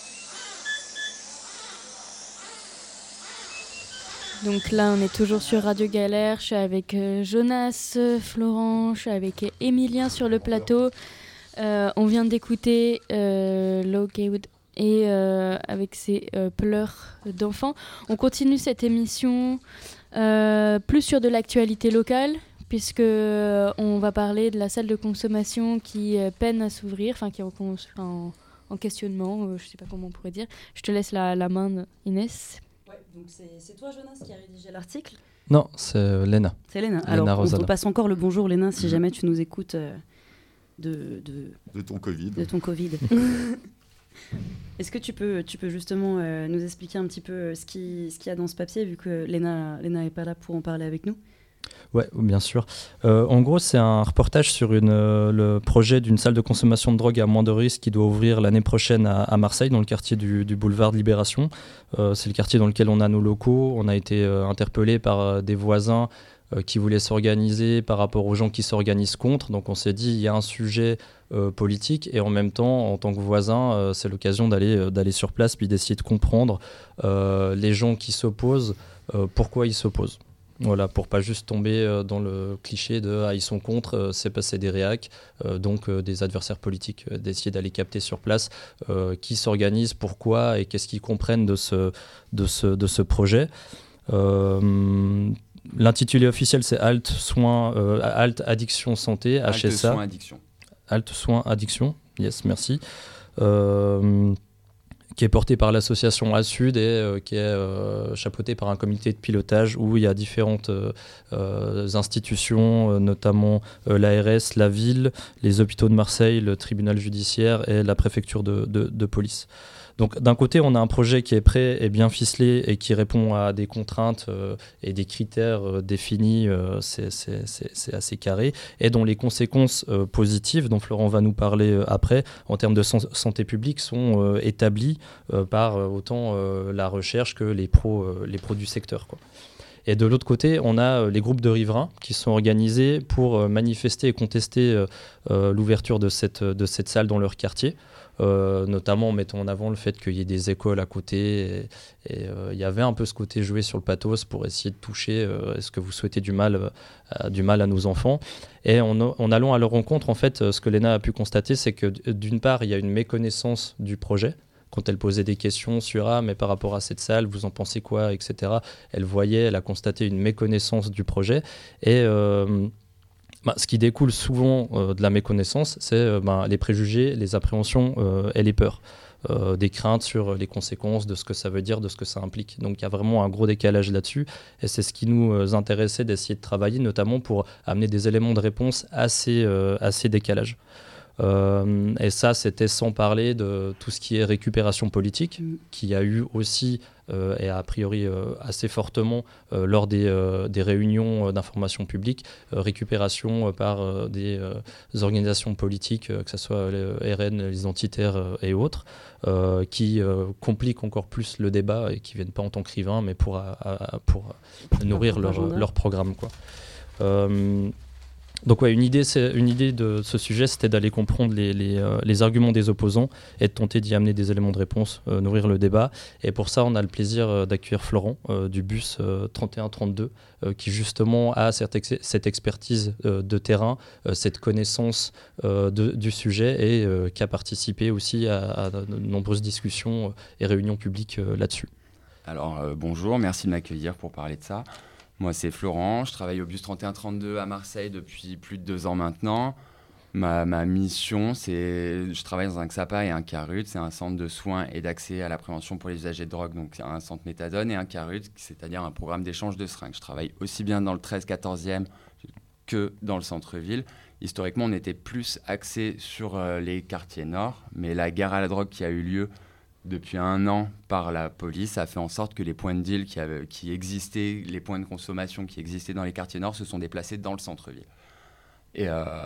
Donc là, on est toujours sur Radio Galère. Je suis avec Jonas, Florent, je suis avec Emilien sur le plateau. On vient d'écouter Low Kid et avec ses pleurs d'enfants. On continue cette émission plus sur de l'actualité locale, puisque on va parler de la salle de consommation qui peine à s'ouvrir, enfin qui est en questionnement, je ne sais pas comment on pourrait dire. Je te laisse la main, Inès. Ouais, donc c'est toi, Jonas, qui a rédigé l'article ? Non, c'est Léna. C'est Léna. Léna Alors, Rosada. on passe encore le bonjour, Léna, si jamais tu nous écoutes de ton Covid. De ton Covid. Est-ce que tu peux justement nous expliquer un petit peu ce qu'il y a dans ce papier, vu que Léna n'est pas là pour en parler avec nous ? Ouais, bien sûr. En gros, c'est un reportage sur le projet d'une salle de consommation de drogue à Manderis qui doit ouvrir l'année prochaine à Marseille, dans le quartier du boulevard de Libération. C'est le quartier dans lequel on a nos locaux. On a été interpellés par des voisins qui voulaient s'organiser par rapport aux gens qui s'organisent contre. Donc on s'est dit, il y a un sujet politique et en même temps, en tant que voisin, c'est l'occasion d'aller sur place puis d'essayer de comprendre les gens qui s'opposent, pourquoi ils s'opposent. Voilà, pour pas juste tomber dans le cliché de ils sont contre, c'est passé des réacs, donc des adversaires politiques, d'essayer d'aller capter sur place qui s'organisent, pourquoi et qu'est-ce qu'ils comprennent de ce projet. L'intitulé officiel, c'est Halte Addiction Santé, HSA. Halte Soins Addiction. Halte Soins Addiction, yes, merci. Qui est porté par l'association ASUD et qui est chapeauté par un comité de pilotage où il y a différentes institutions, notamment l'ARS, la ville, les hôpitaux de Marseille, le tribunal judiciaire et la préfecture de police. Donc d'un côté, on a un projet qui est prêt et bien ficelé et qui répond à des contraintes et des critères définis, c'est assez carré, et dont les conséquences positives, dont Florent va nous parler après, en termes de santé publique, sont établies par autant la recherche que les pros du secteur, quoi. Et de l'autre côté, on a les groupes de riverains qui sont organisés pour manifester et contester l'ouverture de cette salle dans leur quartier. Notamment en mettant en avant le fait qu'il y ait des écoles à côté et il y avait un peu ce côté joué sur le pathos pour essayer de toucher est-ce que vous souhaitez du mal à nos enfants, et en allant à leur rencontre, en fait, ce que Léna a pu constater, c'est que d'une part il y a une méconnaissance du projet. Quand elle posait des questions sur mais par rapport à cette salle, vous en pensez quoi, etc. Elle a constaté une méconnaissance du projet, et ce qui découle souvent de la méconnaissance, c'est les préjugés, les appréhensions et les peurs, des craintes sur les conséquences de ce que ça veut dire, de ce que ça implique. Donc il y a vraiment un gros décalage là-dessus, et c'est ce qui nous intéressait d'essayer de travailler, notamment pour amener des éléments de réponse assez décalage. Et ça, c'était sans parler de tout ce qui est récupération politique, qui a eu aussi, et a priori assez fortement, lors des réunions d'information publique, récupération par des organisations politiques, que ce soit les RN, les identitaires et autres, qui compliquent encore plus le débat et qui ne viennent pas en tant qu'écrivains, mais pour nourrir leur programme, quoi. Donc ouais, une idée de ce sujet, c'était d'aller comprendre les arguments des opposants et de tenter d'y amener des éléments de réponse, nourrir le débat. Et pour ça, on a le plaisir d'accueillir Florent du bus 3132, qui justement a cette expertise de terrain, cette connaissance du sujet, et qui a participé aussi à de nombreuses discussions et réunions publiques là-dessus. Alors bonjour, merci de m'accueillir pour parler de ça. Moi, c'est Florent, je travaille au bus 3132 à Marseille depuis plus de 2 ans maintenant. Ma mission, je travaille dans un XAPA et un CARUD, c'est un centre de soins et d'accès à la prévention pour les usagers de drogue, donc un centre méthadone, et un CARUD, c'est-à-dire un programme d'échange de seringues. Je travaille aussi bien dans le 13-14e que dans le centre-ville. Historiquement, on était plus axé sur les quartiers nord, mais la guerre à la drogue qui a eu lieu depuis 1 an par la police a fait en sorte que les points de deal qui existaient, les points de consommation qui existaient dans les quartiers nord se sont déplacés dans le centre-ville. Et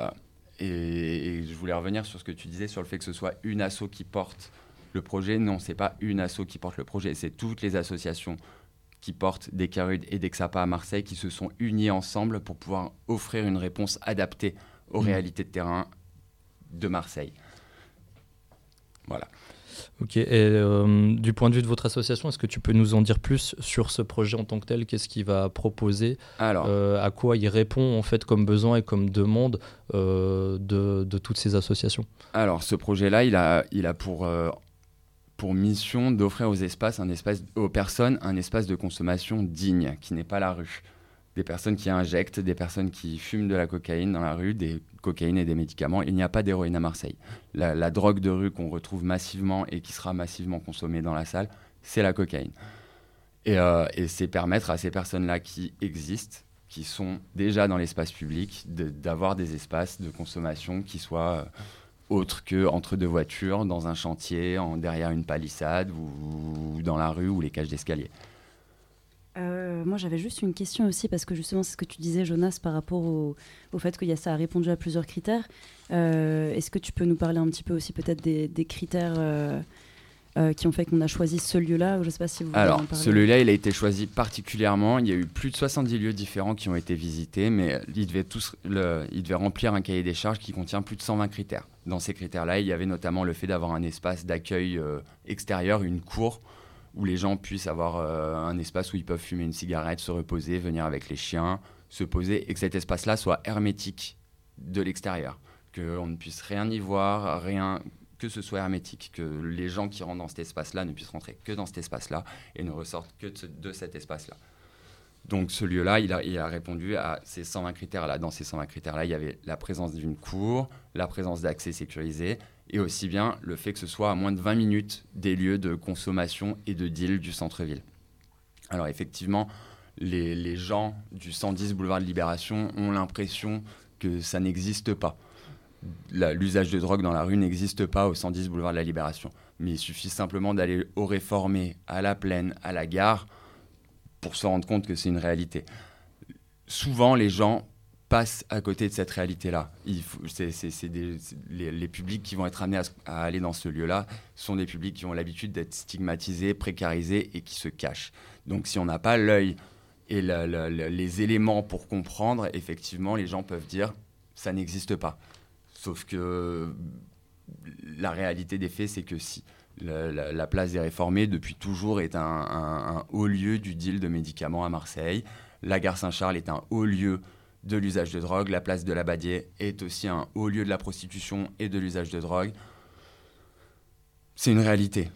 je voulais revenir sur ce que tu disais, sur le fait que ce soit une asso qui porte le projet. Non, c'est pas une asso qui porte le projet, c'est toutes les associations qui portent des CARUD et des XAPA à Marseille qui se sont unies ensemble pour pouvoir offrir une réponse adaptée aux réalités de terrain de Marseille. Voilà. Ok, et du point de vue de votre association, est-ce que tu peux nous en dire plus sur ce projet en tant que tel ? Qu'est-ce qu'il va proposer ? Alors, à quoi il répond en fait comme besoin et comme demande de toutes ces associations ? Alors, ce projet-là, il a pour pour mission d'offrir aux personnes un espace de consommation digne, qui n'est pas la rue. Des personnes qui injectent, des personnes qui fument de la cocaïne dans la rue, des cocaïnes et des médicaments. Il n'y a pas d'héroïne à Marseille. La drogue de rue qu'on retrouve massivement et qui sera massivement consommée dans la salle, c'est la cocaïne. Et c'est permettre à ces personnes-là qui existent, qui sont déjà dans l'espace public, d'avoir des espaces de consommation qui soient autres qu'entre deux voitures, dans un chantier, derrière une palissade ou dans la rue ou les cages d'escalier. Moi, j'avais juste une question aussi, parce que justement, c'est ce que tu disais, Jonas, par rapport au fait que ça a répondu à plusieurs critères. Est-ce que tu peux nous parler un petit peu aussi peut-être des critères qui ont fait qu'on a choisi ce lieu-là? Je sais pas si vous voulez en parler. Ce lieu-là, il a été choisi particulièrement. Il y a eu plus de 70 lieux différents qui ont été visités, mais ils devaient remplir un cahier des charges qui contient plus de 120 critères. Dans ces critères-là, il y avait notamment le fait d'avoir un espace d'accueil extérieur, une cour, où les gens puissent avoir un espace où ils peuvent fumer une cigarette, se reposer, venir avec les chiens, se poser, et que cet espace-là soit hermétique de l'extérieur, qu'on ne puisse rien y voir, que ce soit hermétique, que les gens qui rentrent dans cet espace-là ne puissent rentrer que dans cet espace-là et ne ressortent que de cet espace-là. Donc ce lieu-là, il a répondu à ces 120 critères-là. Dans ces 120 critères-là, il y avait la présence d'une cour, la présence d'accès sécurisé, et aussi bien le fait que ce soit à moins de 20 minutes des lieux de consommation et de deal du centre-ville. Alors effectivement, les gens du 110 boulevard de Libération ont l'impression que ça n'existe pas. L'usage de drogue dans la rue n'existe pas au 110 boulevard de la Libération. Mais il suffit simplement d'aller au Réformé, à la Plaine, à la Gare, pour se rendre compte que c'est une réalité. Souvent, les gens passent à côté de cette réalité-là. Les publics qui vont être amenés à aller dans ce lieu-là sont des publics qui ont l'habitude d'être stigmatisés, précarisés et qui se cachent. Donc si on n'a pas l'œil et les éléments pour comprendre, effectivement, les gens peuvent dire « ça n'existe pas ». Sauf que la réalité des faits, c'est que si. La place des Réformés, depuis toujours, est un haut lieu du deal de médicaments à Marseille. La gare Saint-Charles est un haut lieu de l'usage de drogue. La place de l'Abadier est aussi un haut lieu de la prostitution et de l'usage de drogue. C'est une réalité.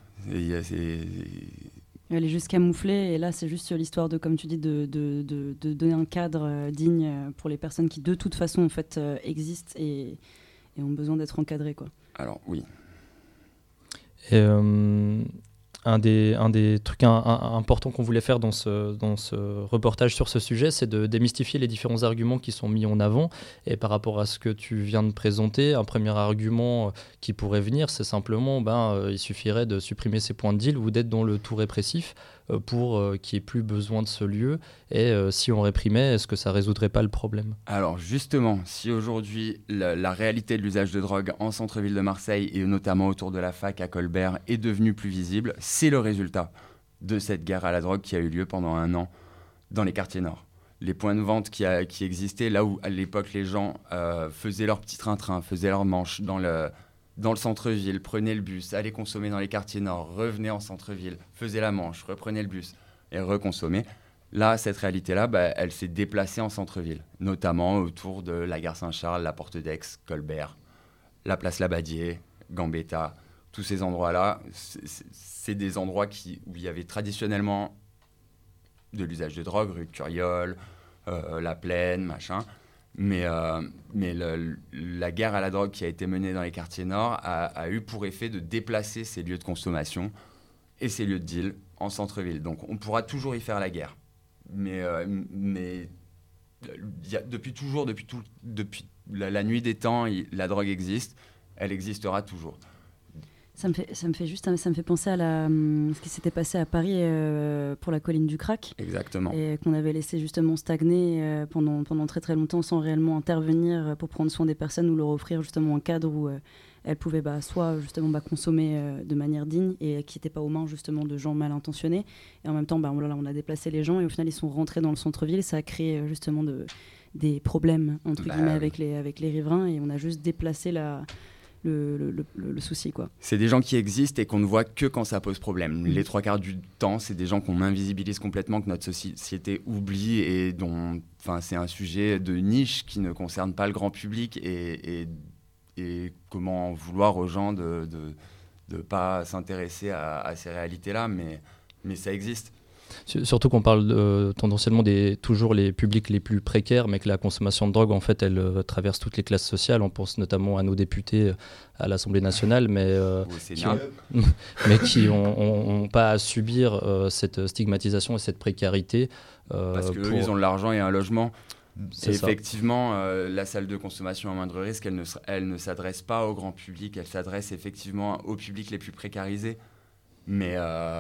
Elle est juste camouflée, et là, c'est juste l'histoire de, comme tu dis, de donner un cadre digne pour les personnes qui, de toute façon, en fait, existent et ont besoin d'être encadrées, quoi. Alors, oui. Et un des trucs importants qu'on voulait faire dans ce reportage sur ce sujet, c'est de démystifier les différents arguments qui sont mis en avant. Et par rapport à ce que tu viens de présenter, un premier argument qui pourrait venir, c'est simplement il suffirait de supprimer ces points de deal ou d'être dans le tout répressif pour qu'il n'y ait plus besoin de ce lieu. Et si on réprimait, est-ce que ça ne résoudrait pas le problème? Alors justement, si aujourd'hui la réalité de l'usage de drogue en centre-ville de Marseille et notamment autour de la fac à Colbert est devenue plus visible, c'est le résultat de cette guerre à la drogue qui a eu lieu pendant 1 an dans les quartiers nord. Les points de vente qui existaient, là où à l'époque les gens faisaient leur petit train-train, faisaient leur manche dans le centre-ville, prenaient le bus, allaient consommer dans les quartiers nord, revenaient en centre-ville, faisaient la manche, reprenaient le bus et reconsommaient. Là, cette réalité-là, elle s'est déplacée en centre-ville, notamment autour de la gare Saint-Charles, la Porte d'Aix, Colbert, la place Labadier, Gambetta. Tous ces endroits-là, c'est des endroits où il y avait traditionnellement de l'usage de drogue, rue de Curiole, la Plaine, machin. Mais la guerre à la drogue qui a été menée dans les quartiers nord a eu pour effet de déplacer ces lieux de consommation et ces lieux de deal en centre-ville. Donc on pourra toujours y faire la guerre. Mais depuis toujours, depuis la nuit des temps, la drogue existe, elle existera toujours. Ça me fait penser à ce qui s'était passé à Paris pour la colline du crack. Exactement. Et qu'on avait laissé justement stagner pendant très très longtemps sans réellement intervenir pour prendre soin des personnes ou leur offrir justement un cadre où elles pouvaient soit justement consommer de manière digne et qui n'était pas aux mains justement de gens mal intentionnés. Et en même temps, on a déplacé les gens et au final ils sont rentrés dans le centre-ville. Ça a créé justement des problèmes entre guillemets avec les riverains et on a juste déplacé le souci, quoi. C'est des gens qui existent et qu'on ne voit que quand ça pose problème. Les 3/4 du temps, c'est des gens qu'on invisibilise complètement, que notre société oublie et dont, c'est un sujet de niche qui ne concerne pas le grand public et comment vouloir aux gens de pas s'intéresser à ces réalités-là, mais ça existe. Surtout qu'on parle tendanciellement toujours les publics les plus précaires, mais que la consommation de drogue, en fait, elle traverse toutes les classes sociales. On pense notamment à nos députés à l'Assemblée nationale, mais qui n'ont pas à subir cette stigmatisation et cette précarité. Parce qu'eux, ils ont de l'argent et un logement. C'est ça. Effectivement, la salle de consommation à moindre risque, elle ne s'adresse pas au grand public, elle s'adresse effectivement aux publics les plus précarisés. Mais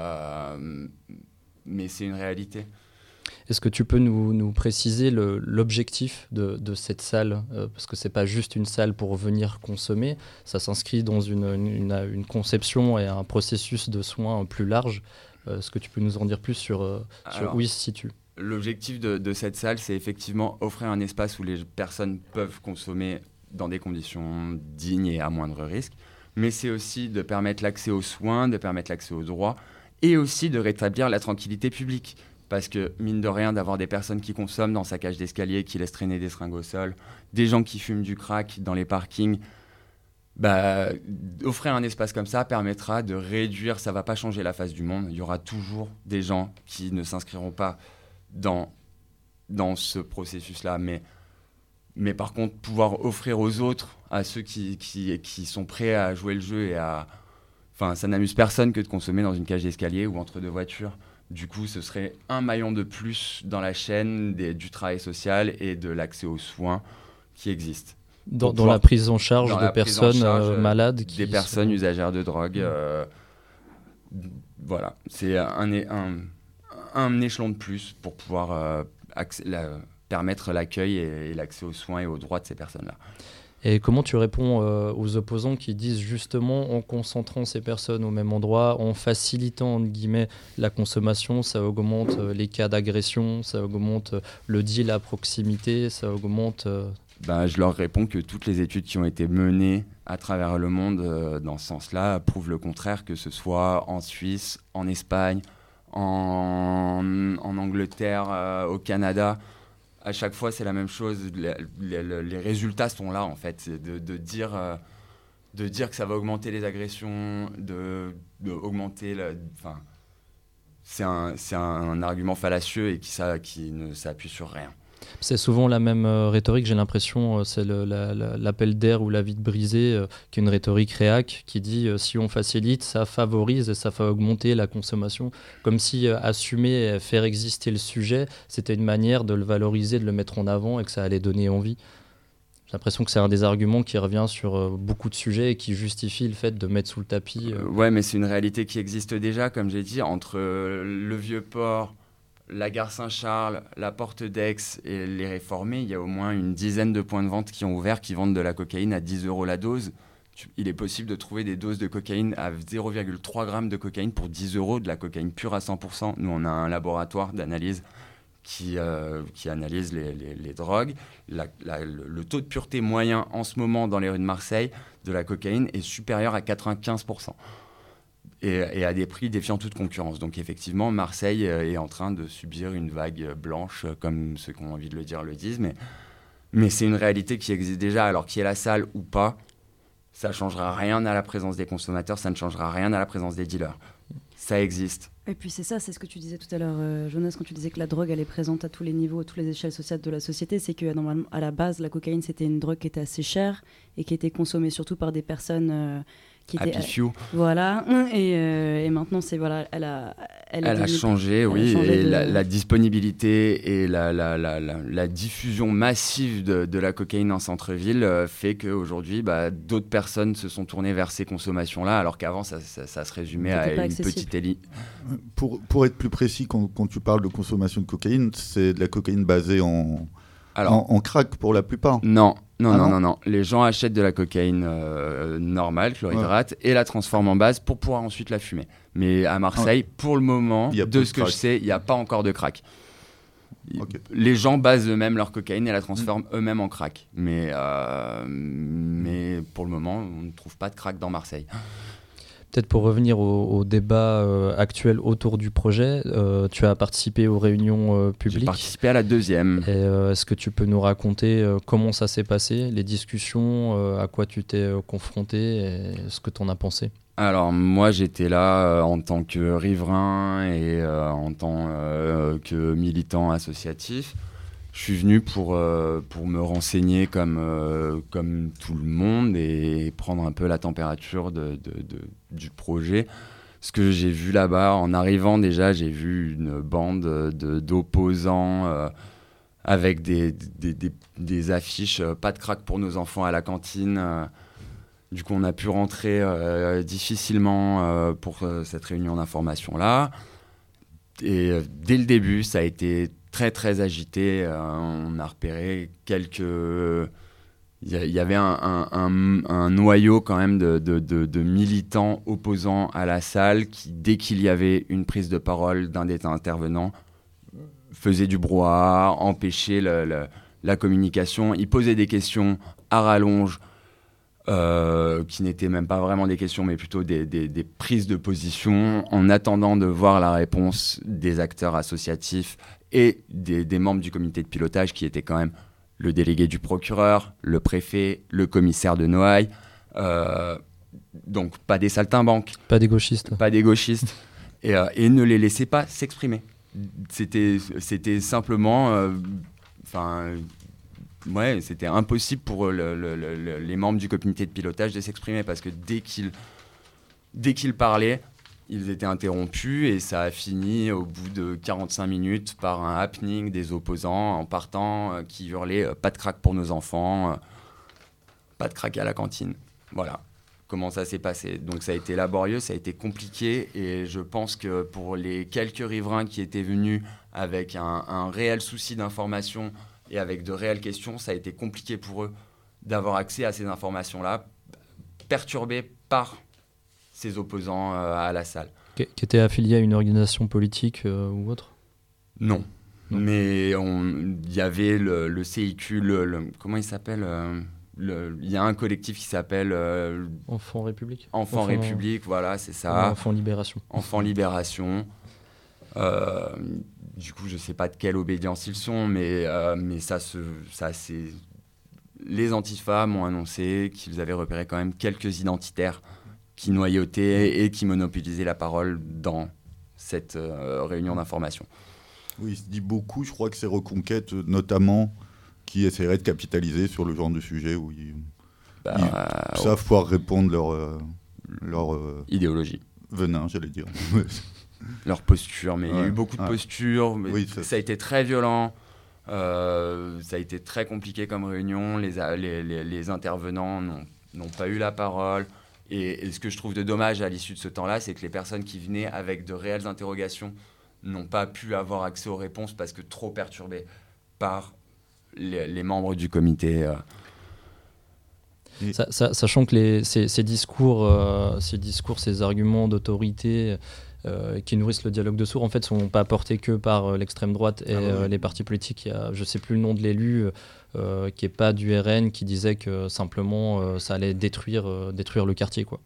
c'est une réalité. Est-ce que tu peux nous préciser l'objectif de cette salle, parce que c'est pas juste une salle pour venir consommer, ça s'inscrit dans une conception et un processus de soins plus large. Est-ce que tu peux nous en dire plus sur où il se situe? L'objectif de cette salle, c'est effectivement offrir un espace où les personnes peuvent consommer dans des conditions dignes et à moindre risque, mais c'est aussi de permettre l'accès aux soins, de permettre l'accès aux droits, et aussi de rétablir la tranquillité publique. Parce que, mine de rien, d'avoir des personnes qui consomment dans sa cage d'escalier, qui laissent traîner des seringues au sol, des gens qui fument du crack dans les parkings, offrir un espace comme ça permettra de réduire, ça ne va pas changer la face du monde, il y aura toujours des gens qui ne s'inscriront pas dans ce processus-là. Mais par contre, pouvoir offrir aux autres, à ceux qui sont prêts à jouer le jeu Enfin, ça n'amuse personne que de consommer dans une cage d'escalier ou entre deux voitures. Du coup, ce serait un maillon de plus dans la chaîne du travail social et de l'accès aux soins qui existent. Dans la prise en charge de personnes malades. Des personnes usagères de drogue. Voilà, c'est un échelon de plus pour pouvoir permettre l'accueil et l'accès aux soins et aux droits de ces personnes-là. Et comment tu réponds aux opposants qui disent justement en concentrant ces personnes au même endroit, en facilitant entre guillemets la consommation, ça augmente les cas d'agression, ça augmente le deal à proximité, ça augmente... Je leur réponds que toutes les études qui ont été menées à travers le monde dans ce sens-là prouvent le contraire, que ce soit en Suisse, en Espagne, en Angleterre, au Canada. À chaque fois, c'est la même chose. Les résultats sont là, en fait. C'est de dire que ça va augmenter les agressions, augmenter... c'est un argument fallacieux et qui ne s'appuie sur rien. C'est souvent la même rhétorique, j'ai l'impression, c'est l'appel d'air ou la vitre brisée, qui est une rhétorique réac, qui dit si on facilite, ça favorise et ça fait augmenter la consommation. Comme si assumer et faire exister le sujet, c'était une manière de le valoriser, de le mettre en avant et que ça allait donner envie. J'ai l'impression que c'est un des arguments qui revient sur beaucoup de sujets et qui justifie le fait de mettre sous le tapis. Ouais, mais c'est une réalité qui existe déjà, comme j'ai dit, entre le Vieux-Port, la gare Saint-Charles, la porte d'Aix et les Réformés, il y a au moins une dizaine de points de vente qui ont ouvert, qui vendent de la cocaïne à 10 € la dose. Il est possible de trouver des doses de cocaïne à 0,3 g de cocaïne pour 10 €, de la cocaïne pure à 100%. Nous, on a un laboratoire d'analyse qui analyse les drogues. Le taux de pureté moyen en ce moment dans les rues de Marseille de la cocaïne est supérieur à 95%. Et à des prix défiant toute concurrence. Donc effectivement, Marseille est en train de subir une vague blanche, comme ceux qui ont envie de le dire le disent, mais c'est une réalité qui existe déjà. Alors qu'il y ait la salle ou pas, ça ne changera rien à la présence des consommateurs, ça ne changera rien à la présence des dealers. Ça existe. Et puis c'est ce que tu disais tout à l'heure, Jonas, quand tu disais que la drogue, elle est présente à tous les niveaux, à toutes les échelles sociales de la société, c'est que normalement, à la base, la cocaïne, c'était une drogue qui était assez chère et qui était consommée surtout par des personnes... Happy Few. Voilà, et maintenant elle a changé, oui, et la disponibilité et la diffusion massive de la cocaïne en centre-ville fait qu'aujourd'hui, d'autres personnes se sont tournées vers ces consommations-là, alors qu'avant, ça se résumait à une petite élite. Pour être plus précis, quand tu parles de consommation de cocaïne, c'est de la cocaïne basée en crack pour la plupart. Non. Les gens achètent de la cocaïne normale, chlorhydrate, et la transforment en base pour pouvoir ensuite la fumer. Mais à Marseille, pour le moment, de ce que je sais, il n'y a pas encore de crack. Okay. Les gens basent eux-mêmes leur cocaïne et la transforment eux-mêmes en crack. Mais pour le moment, on ne trouve pas de crack dans Marseille. Peut-être pour revenir au débat actuel autour du projet, tu as participé aux réunions publiques. J'ai participé à la 2e. Et, est-ce que tu peux nous raconter comment ça s'est passé, les discussions, à quoi tu t'es confronté et ce que tu en as pensé ? Alors moi j'étais là en tant que riverain et en tant que militant associatif. Je suis venu pour me renseigner comme tout le monde et prendre un peu la température du projet. Ce que j'ai vu là-bas, en arrivant déjà, j'ai vu une bande d'opposants avec des affiches « Pas de crack pour nos enfants à la cantine ». Du coup, on a pu rentrer difficilement pour cette réunion d'information-là. Et dès le début, ça a été très, très agité. On a repéré quelques... Il y avait un noyau quand même de militants opposants à la salle qui, dès qu'il y avait une prise de parole d'un des intervenants, faisait du brouhaha, empêchait la communication. Ils posaient des questions à rallonge, qui n'étaient même pas vraiment des questions, mais plutôt des prises de position, en attendant de voir la réponse des acteurs associatifs et des membres du comité de pilotage, qui étaient quand même le délégué du procureur, le préfet, le commissaire de Noailles. Donc pas des saltimbanques. Pas des gauchistes. Pas des gauchistes. Et ne les laissez pas s'exprimer. C'était simplement... c'était impossible pour les membres du comité de pilotage de s'exprimer, parce que dès qu'ils parlaient, ils étaient interrompus, et ça a fini au bout de 45 minutes par un happening des opposants en partant qui hurlaient « Pas de crack pour nos enfants, pas de crack à la cantine ». Voilà comment ça s'est passé. Donc ça a été laborieux, ça a été compliqué, et je pense que pour les quelques riverains qui étaient venus avec un réel souci d'information et avec de réelles questions, ça a été compliqué pour eux d'avoir accès à ces informations-là, perturbés par ces opposants à la salle. Qui était affilié à une organisation politique ou autre ? Non. Mais il y avait le CIQ, comment il s'appelle il y a un collectif qui s'appelle... Enfants République. Enfants République, voilà, c'est ça. Enfants Libération. Enfants Libération. Du coup, je ne sais pas de quelle obédience ils sont, mais ça c'est... Les Antifas m'ont annoncé qu'ils avaient repéré quand même quelques identitaires qui noyautaient et qui monopolisaient la parole dans cette réunion d'information. Oui, il se dit beaucoup, je crois que c'est Reconquête notamment, qui essaierait de capitaliser sur le genre de sujet où ils savent pouvoir répondre leur idéologie. Venin, j'allais dire. Leur posture, mais il y a eu beaucoup de postures, mais oui, ça a été très violent, ça a été très compliqué comme réunion, les intervenants n'ont pas eu la parole, et ce que je trouve de dommage à l'issue de ce temps-là, c'est que les personnes qui venaient avec de réelles interrogations n'ont pas pu avoir accès aux réponses parce que trop perturbées par les membres du comité. Sachant que ces discours, ces arguments d'autorité qui nourrissent le dialogue de sourds, en fait, sont pas portés que par l'extrême droite et les partis politiques. Il y a, je sais plus le nom de l'élu, qui est pas du RN, qui disait que simplement ça allait détruire le quartier, quoi.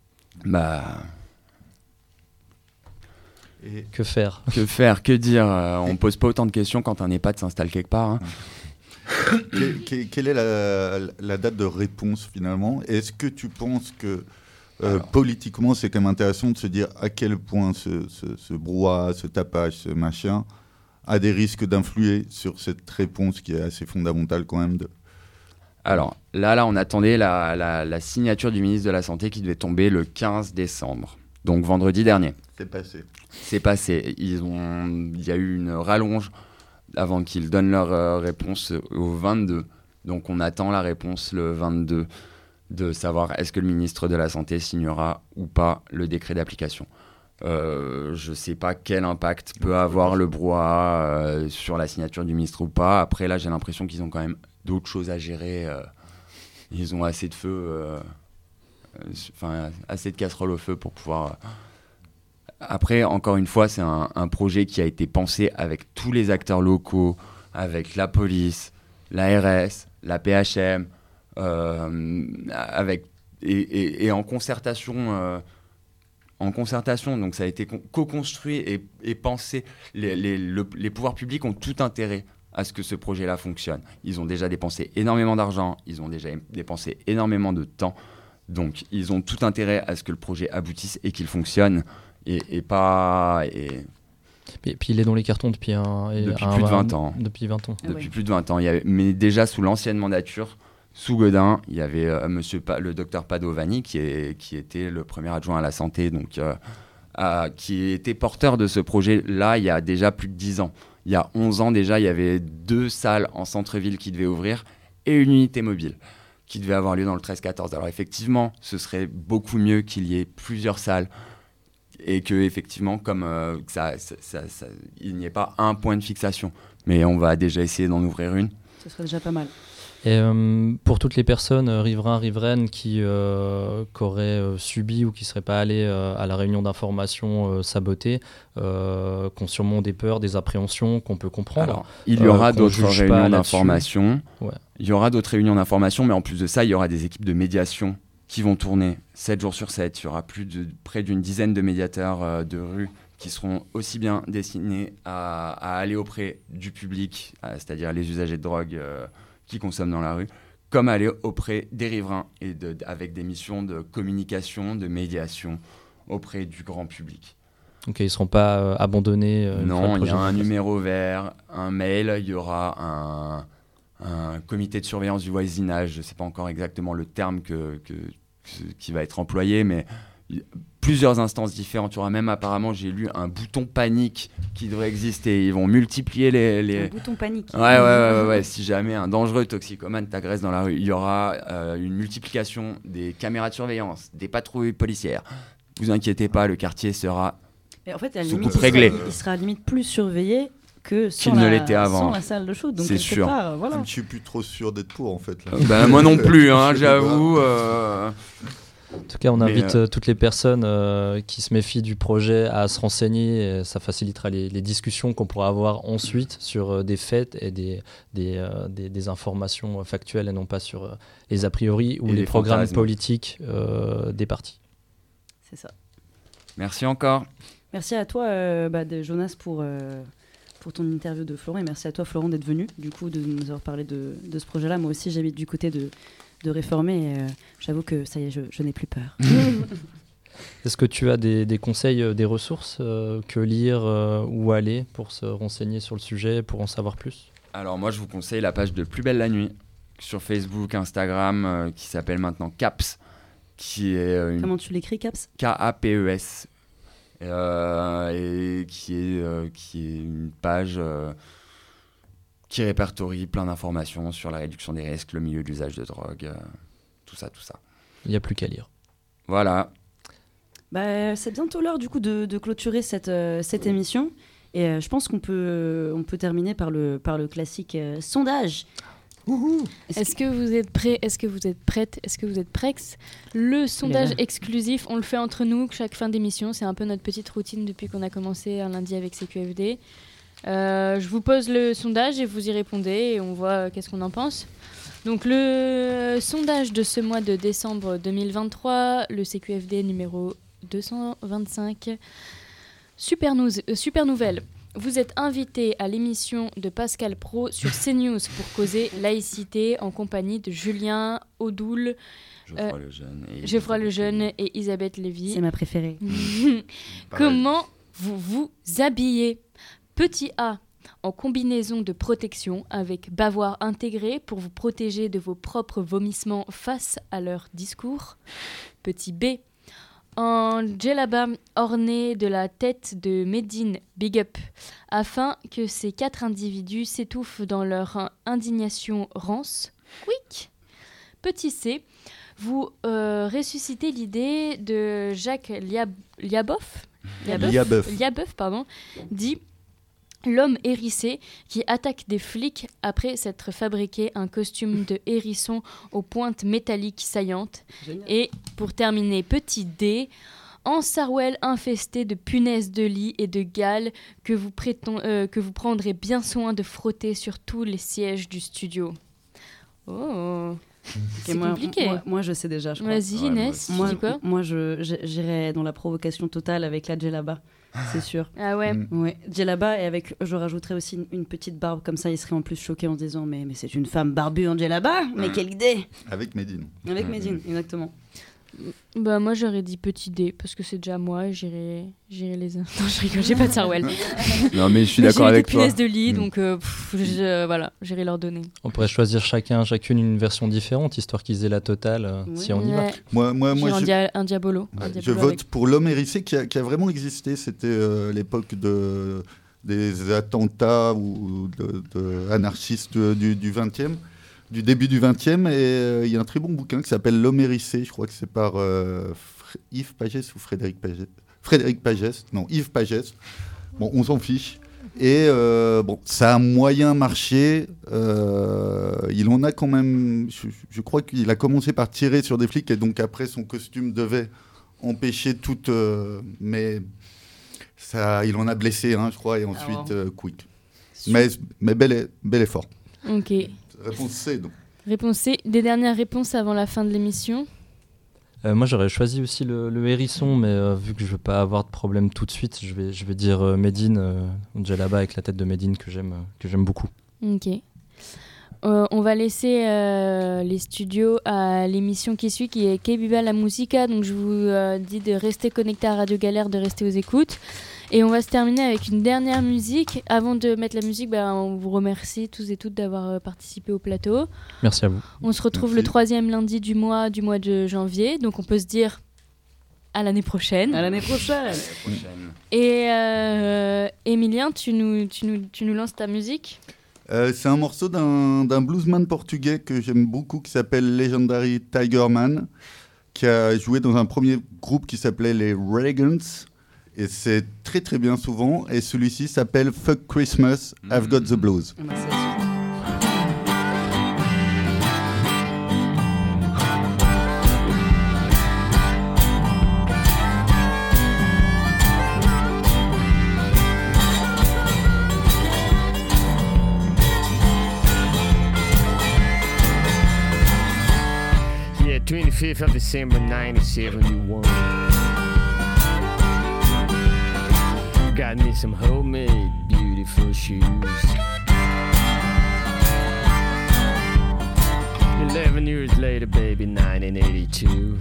Que faire ? Que dire ? On pose pas autant de questions quand un EHPAD s'installe quelque part. Hein. Quelle est la date de réponse finalement ? Est-ce que tu penses que politiquement c'est quand même intéressant de se dire à quel point ce brouhaha, ce tapage, ce machin a des risques d'influer sur cette réponse qui est assez fondamentale quand même Alors là on attendait la signature du ministre de la Santé qui devait tomber le 15 décembre, donc vendredi dernier. C'est passé. Il y a eu une rallonge avant qu'ils donnent leur réponse au 22. Donc on attend la réponse le 22 de savoir est-ce que le ministre de la Santé signera ou pas le décret d'application. Je ne sais pas quel impact peut avoir le brouhaha sur la signature du ministre ou pas. Après là, j'ai l'impression qu'ils ont quand même d'autres choses à gérer. Ils ont assez de feu, assez de casseroles au feu pour pouvoir... Après, encore une fois, c'est un projet qui a été pensé avec tous les acteurs locaux, avec la police, l'ARS, la PHM, et en concertation. Donc ça a été co-construit et pensé. Les pouvoirs publics ont tout intérêt à ce que ce projet-là fonctionne. Ils ont déjà dépensé énormément d'argent, ils ont déjà dépensé énormément de temps. Donc, ils ont tout intérêt à ce que le projet aboutisse et qu'il fonctionne et pas... Et puis il est dans les cartons depuis plus de 20 ans. Depuis 20 ans. Depuis plus de 20 ans. Mais déjà sous l'ancienne mandature, sous Gaudin, il y avait le docteur Padovani qui était le premier adjoint à la santé, donc, qui était porteur de ce projet-là il y a déjà plus de 10 ans. Il y a 11 ans déjà, il y avait 2 salles en centre-ville qui devaient ouvrir et une unité mobile qui devait avoir lieu dans le 13-14. Alors effectivement, ce serait beaucoup mieux qu'il y ait plusieurs salles et que effectivement, comme il n'y ait pas un point de fixation. Mais on va déjà essayer d'en ouvrir une. Ce serait déjà pas mal. Et pour toutes les personnes, riverains, riveraines, qui auraient subi ou qui ne seraient pas allés à la réunion d'information sabotée, qui ont sûrement des peurs, des appréhensions qu'on peut comprendre. Alors, il y aura d'autres réunions d'information. Ouais. Il y aura d'autres réunions d'information, mais en plus de ça, il y aura des équipes de médiation qui vont tourner 7 jours sur 7. Il y aura près d'une dizaine de médiateurs de rue qui seront aussi bien destinés à aller auprès du public, c'est-à-dire les usagers de drogue qui consomment dans la rue, comme aller auprès des riverains et avec des missions de communication, de médiation auprès du grand public. Donc ils ne seront pas abandonnés. Non, il y a un numéro vert, un mail, il y aura un comité de surveillance du voisinage. Je ne sais pas encore exactement le terme qui va être employé, mais plusieurs instances différentes. Il y aura même apparemment, j'ai lu, un bouton panique qui devrait exister. Ils vont multiplier les... Un bouton panique. Ouais. Si jamais un dangereux toxicomane t'agresse dans la rue, il y aura une multiplication des caméras de surveillance, des patrouilles policières. Vous inquiétez pas, le quartier sera Et en fait, à la sous limite, coupe réglée. Il sera à la limite plus surveillé que qu'il ne l'était avant. sans la salle de shoot. Donc c'est sûr. Part, voilà. Je ne suis plus trop sûr d'être pour, en fait. Là. Ben, moi non plus, j'avoue. En tout cas, on invite toutes les personnes qui se méfient du projet à se renseigner. Et ça facilitera les discussions qu'on pourra avoir ensuite sur des faits et des informations factuelles et non pas sur les a priori ou les programmes fantasmes politiques des partis. C'est ça. Merci encore. Merci à toi, Jonas, pour ton interview de Florent. Et merci à toi, Florent, d'être venu, du coup, de nous avoir parlé de ce projet-là. Moi aussi, j'habite du côté de Réformer. Et, j'avoue que ça y est, je n'ai plus peur. Est-ce que tu as des conseils, des ressources que lire ou aller pour se renseigner sur le sujet, pour en savoir plus ? Alors moi, je vous conseille la page de Plus belle la nuit sur Facebook, Instagram, qui s'appelle maintenant CAPS. Qui est Comment tu l'écris, CAPS ? KAPES. Et qui est une page qui répertorie plein d'informations sur la réduction des risques, le milieu de l'usage de drogue, tout ça. Il n'y a plus qu'à lire. Voilà. C'est bientôt l'heure du coup de clôturer cette émission. Et je pense qu'on peut terminer par le classique sondage. Est-ce que vous êtes prêts ? Est-ce que vous êtes prêtes ? Est-ce que vous êtes prex ? Le sondage exclusif, on le fait entre nous chaque fin d'émission. C'est un peu notre petite routine depuis qu'on a commencé un lundi avec CQFD. Je vous pose le sondage et vous y répondez et on voit qu'est-ce qu'on en pense. Donc le sondage de ce mois de décembre 2023, le CQFD numéro 225. Super nouvelle. Vous êtes invité à l'émission de Pascal Praud sur CNews pour causer laïcité en compagnie de Julien Audoul, Geoffroy Lejeune et Isabelle Lévy. C'est ma préférée. Comment vous vous habillez ? Petit A, en combinaison de protection avec bavoir intégré pour vous protéger de vos propres vomissements face à leur discours. Petit B, en djellaba orné de la tête de Medine Big Up, afin que ces 4 individus s'étouffent dans leur indignation rance. Quick. Petit C, vous ressuscitez l'idée de Jacques Liaboeuf, dit l'homme hérissé qui attaque des flics après s'être fabriqué un costume de hérisson aux pointes métalliques saillantes. Génial. Et pour terminer, petit D, en sarouel infesté de punaises de lit et de gales que vous prendrez bien soin de frotter sur tous les sièges du studio. Oh, c'est compliqué. Moi, je sais déjà, je crois. Vas-y, Inès, tu dis quoi ? Moi, j'irais dans la provocation totale avec la djellaba. C'est sûr. Ah ouais. Ouais, djellaba et je rajouterais aussi une petite barbe, comme ça il serait en plus choqué en se disant mais c'est une femme barbue en djellaba, mais quelle idée. Avec Medine, exactement. Bah moi j'aurais dit Petit D parce que c'est déjà moi, j'irai les... Non je rigole, j'ai pas de Sarwell. Non mais je suis d'accord avec toi. J'ai des punaises de lit donc voilà, j'irai leur donner. On pourrait choisir chacune une version différente histoire qu'ils aient la totale si on y va. Moi un Diabolo. Je vote pour l'homme hérissé qui a vraiment existé. C'était l'époque des attentats ou de anarchistes du 20e. Du début du 20e, et il y a un très bon bouquin qui s'appelle L'homme hérissé, je crois que c'est par Yves Pagès ou Frédéric Pagès. Frédéric Pagès, non, Yves Pagès. Bon, on s'en fiche. Et ça a moyen marché. Il en a quand même. Je crois qu'il a commencé par tirer sur des flics, et donc après, son costume devait empêcher toute. Mais ça, il en a blessé, je crois, et ensuite, quick. Mais bel effort. Ok. Réponse C, donc. Réponse C. Des dernières réponses avant la fin de l'émission. Moi, j'aurais choisi aussi le hérisson, mais vu que je ne veux pas avoir de problème tout de suite, je vais dire Medine, déjà là-bas avec la tête de Medine que j'aime beaucoup. Ok. On va laisser les studios à l'émission qui suit, qui est Que Viva la Musica. Donc, je vous dis de rester connectés à Radio Galère, de rester aux écoutes. Et on va se terminer avec une dernière musique. Avant de mettre la musique, on vous remercie tous et toutes d'avoir participé au plateau. Merci à vous. On se retrouve le 3e lundi du mois de janvier. Donc on peut se dire à l'année prochaine. À l'année prochaine. Et Emilien, tu nous lances ta musique ? C'est un morceau d'un bluesman portugais que j'aime beaucoup qui s'appelle Legendary Tigerman, qui a joué dans un premier groupe qui s'appelait les Reagans. Et c'est très très bien souvent. Et celui-ci s'appelle Fuck Christmas, I've Got the Blues. Yeah, 25th of December 1971. Got me some homemade, beautiful shoes. 11 years later, baby, 1982.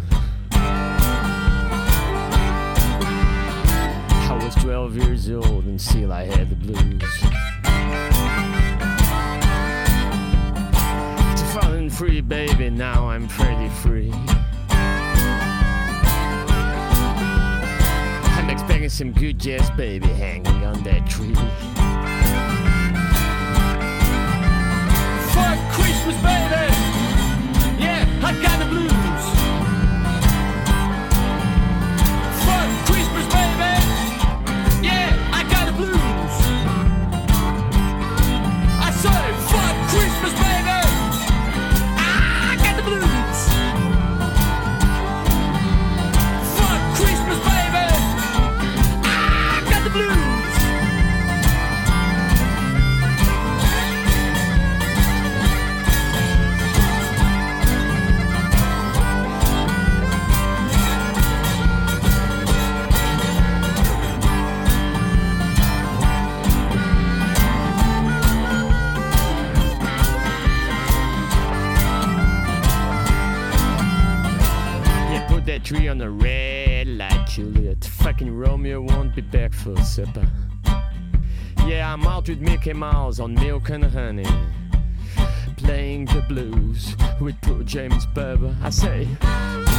I was 12 years old and still I had the blues. To falling free, baby, now I'm pretty free. Expecting some good jazz, baby, hanging on that tree. Fuck Christmas, baby. Yeah, I got the blues. Fuck Christmas, baby. Yeah, I got the blues. I say, fuck Christmas, baby. I got the blues. Fuck Christmas, baby. Blues. Yeah, put that tree on the red light, Juliet. Fucking Romeo won't be back for supper. Yeah, I'm out with Mickey Mouse on milk and honey, playing the blues with poor James Barber. I say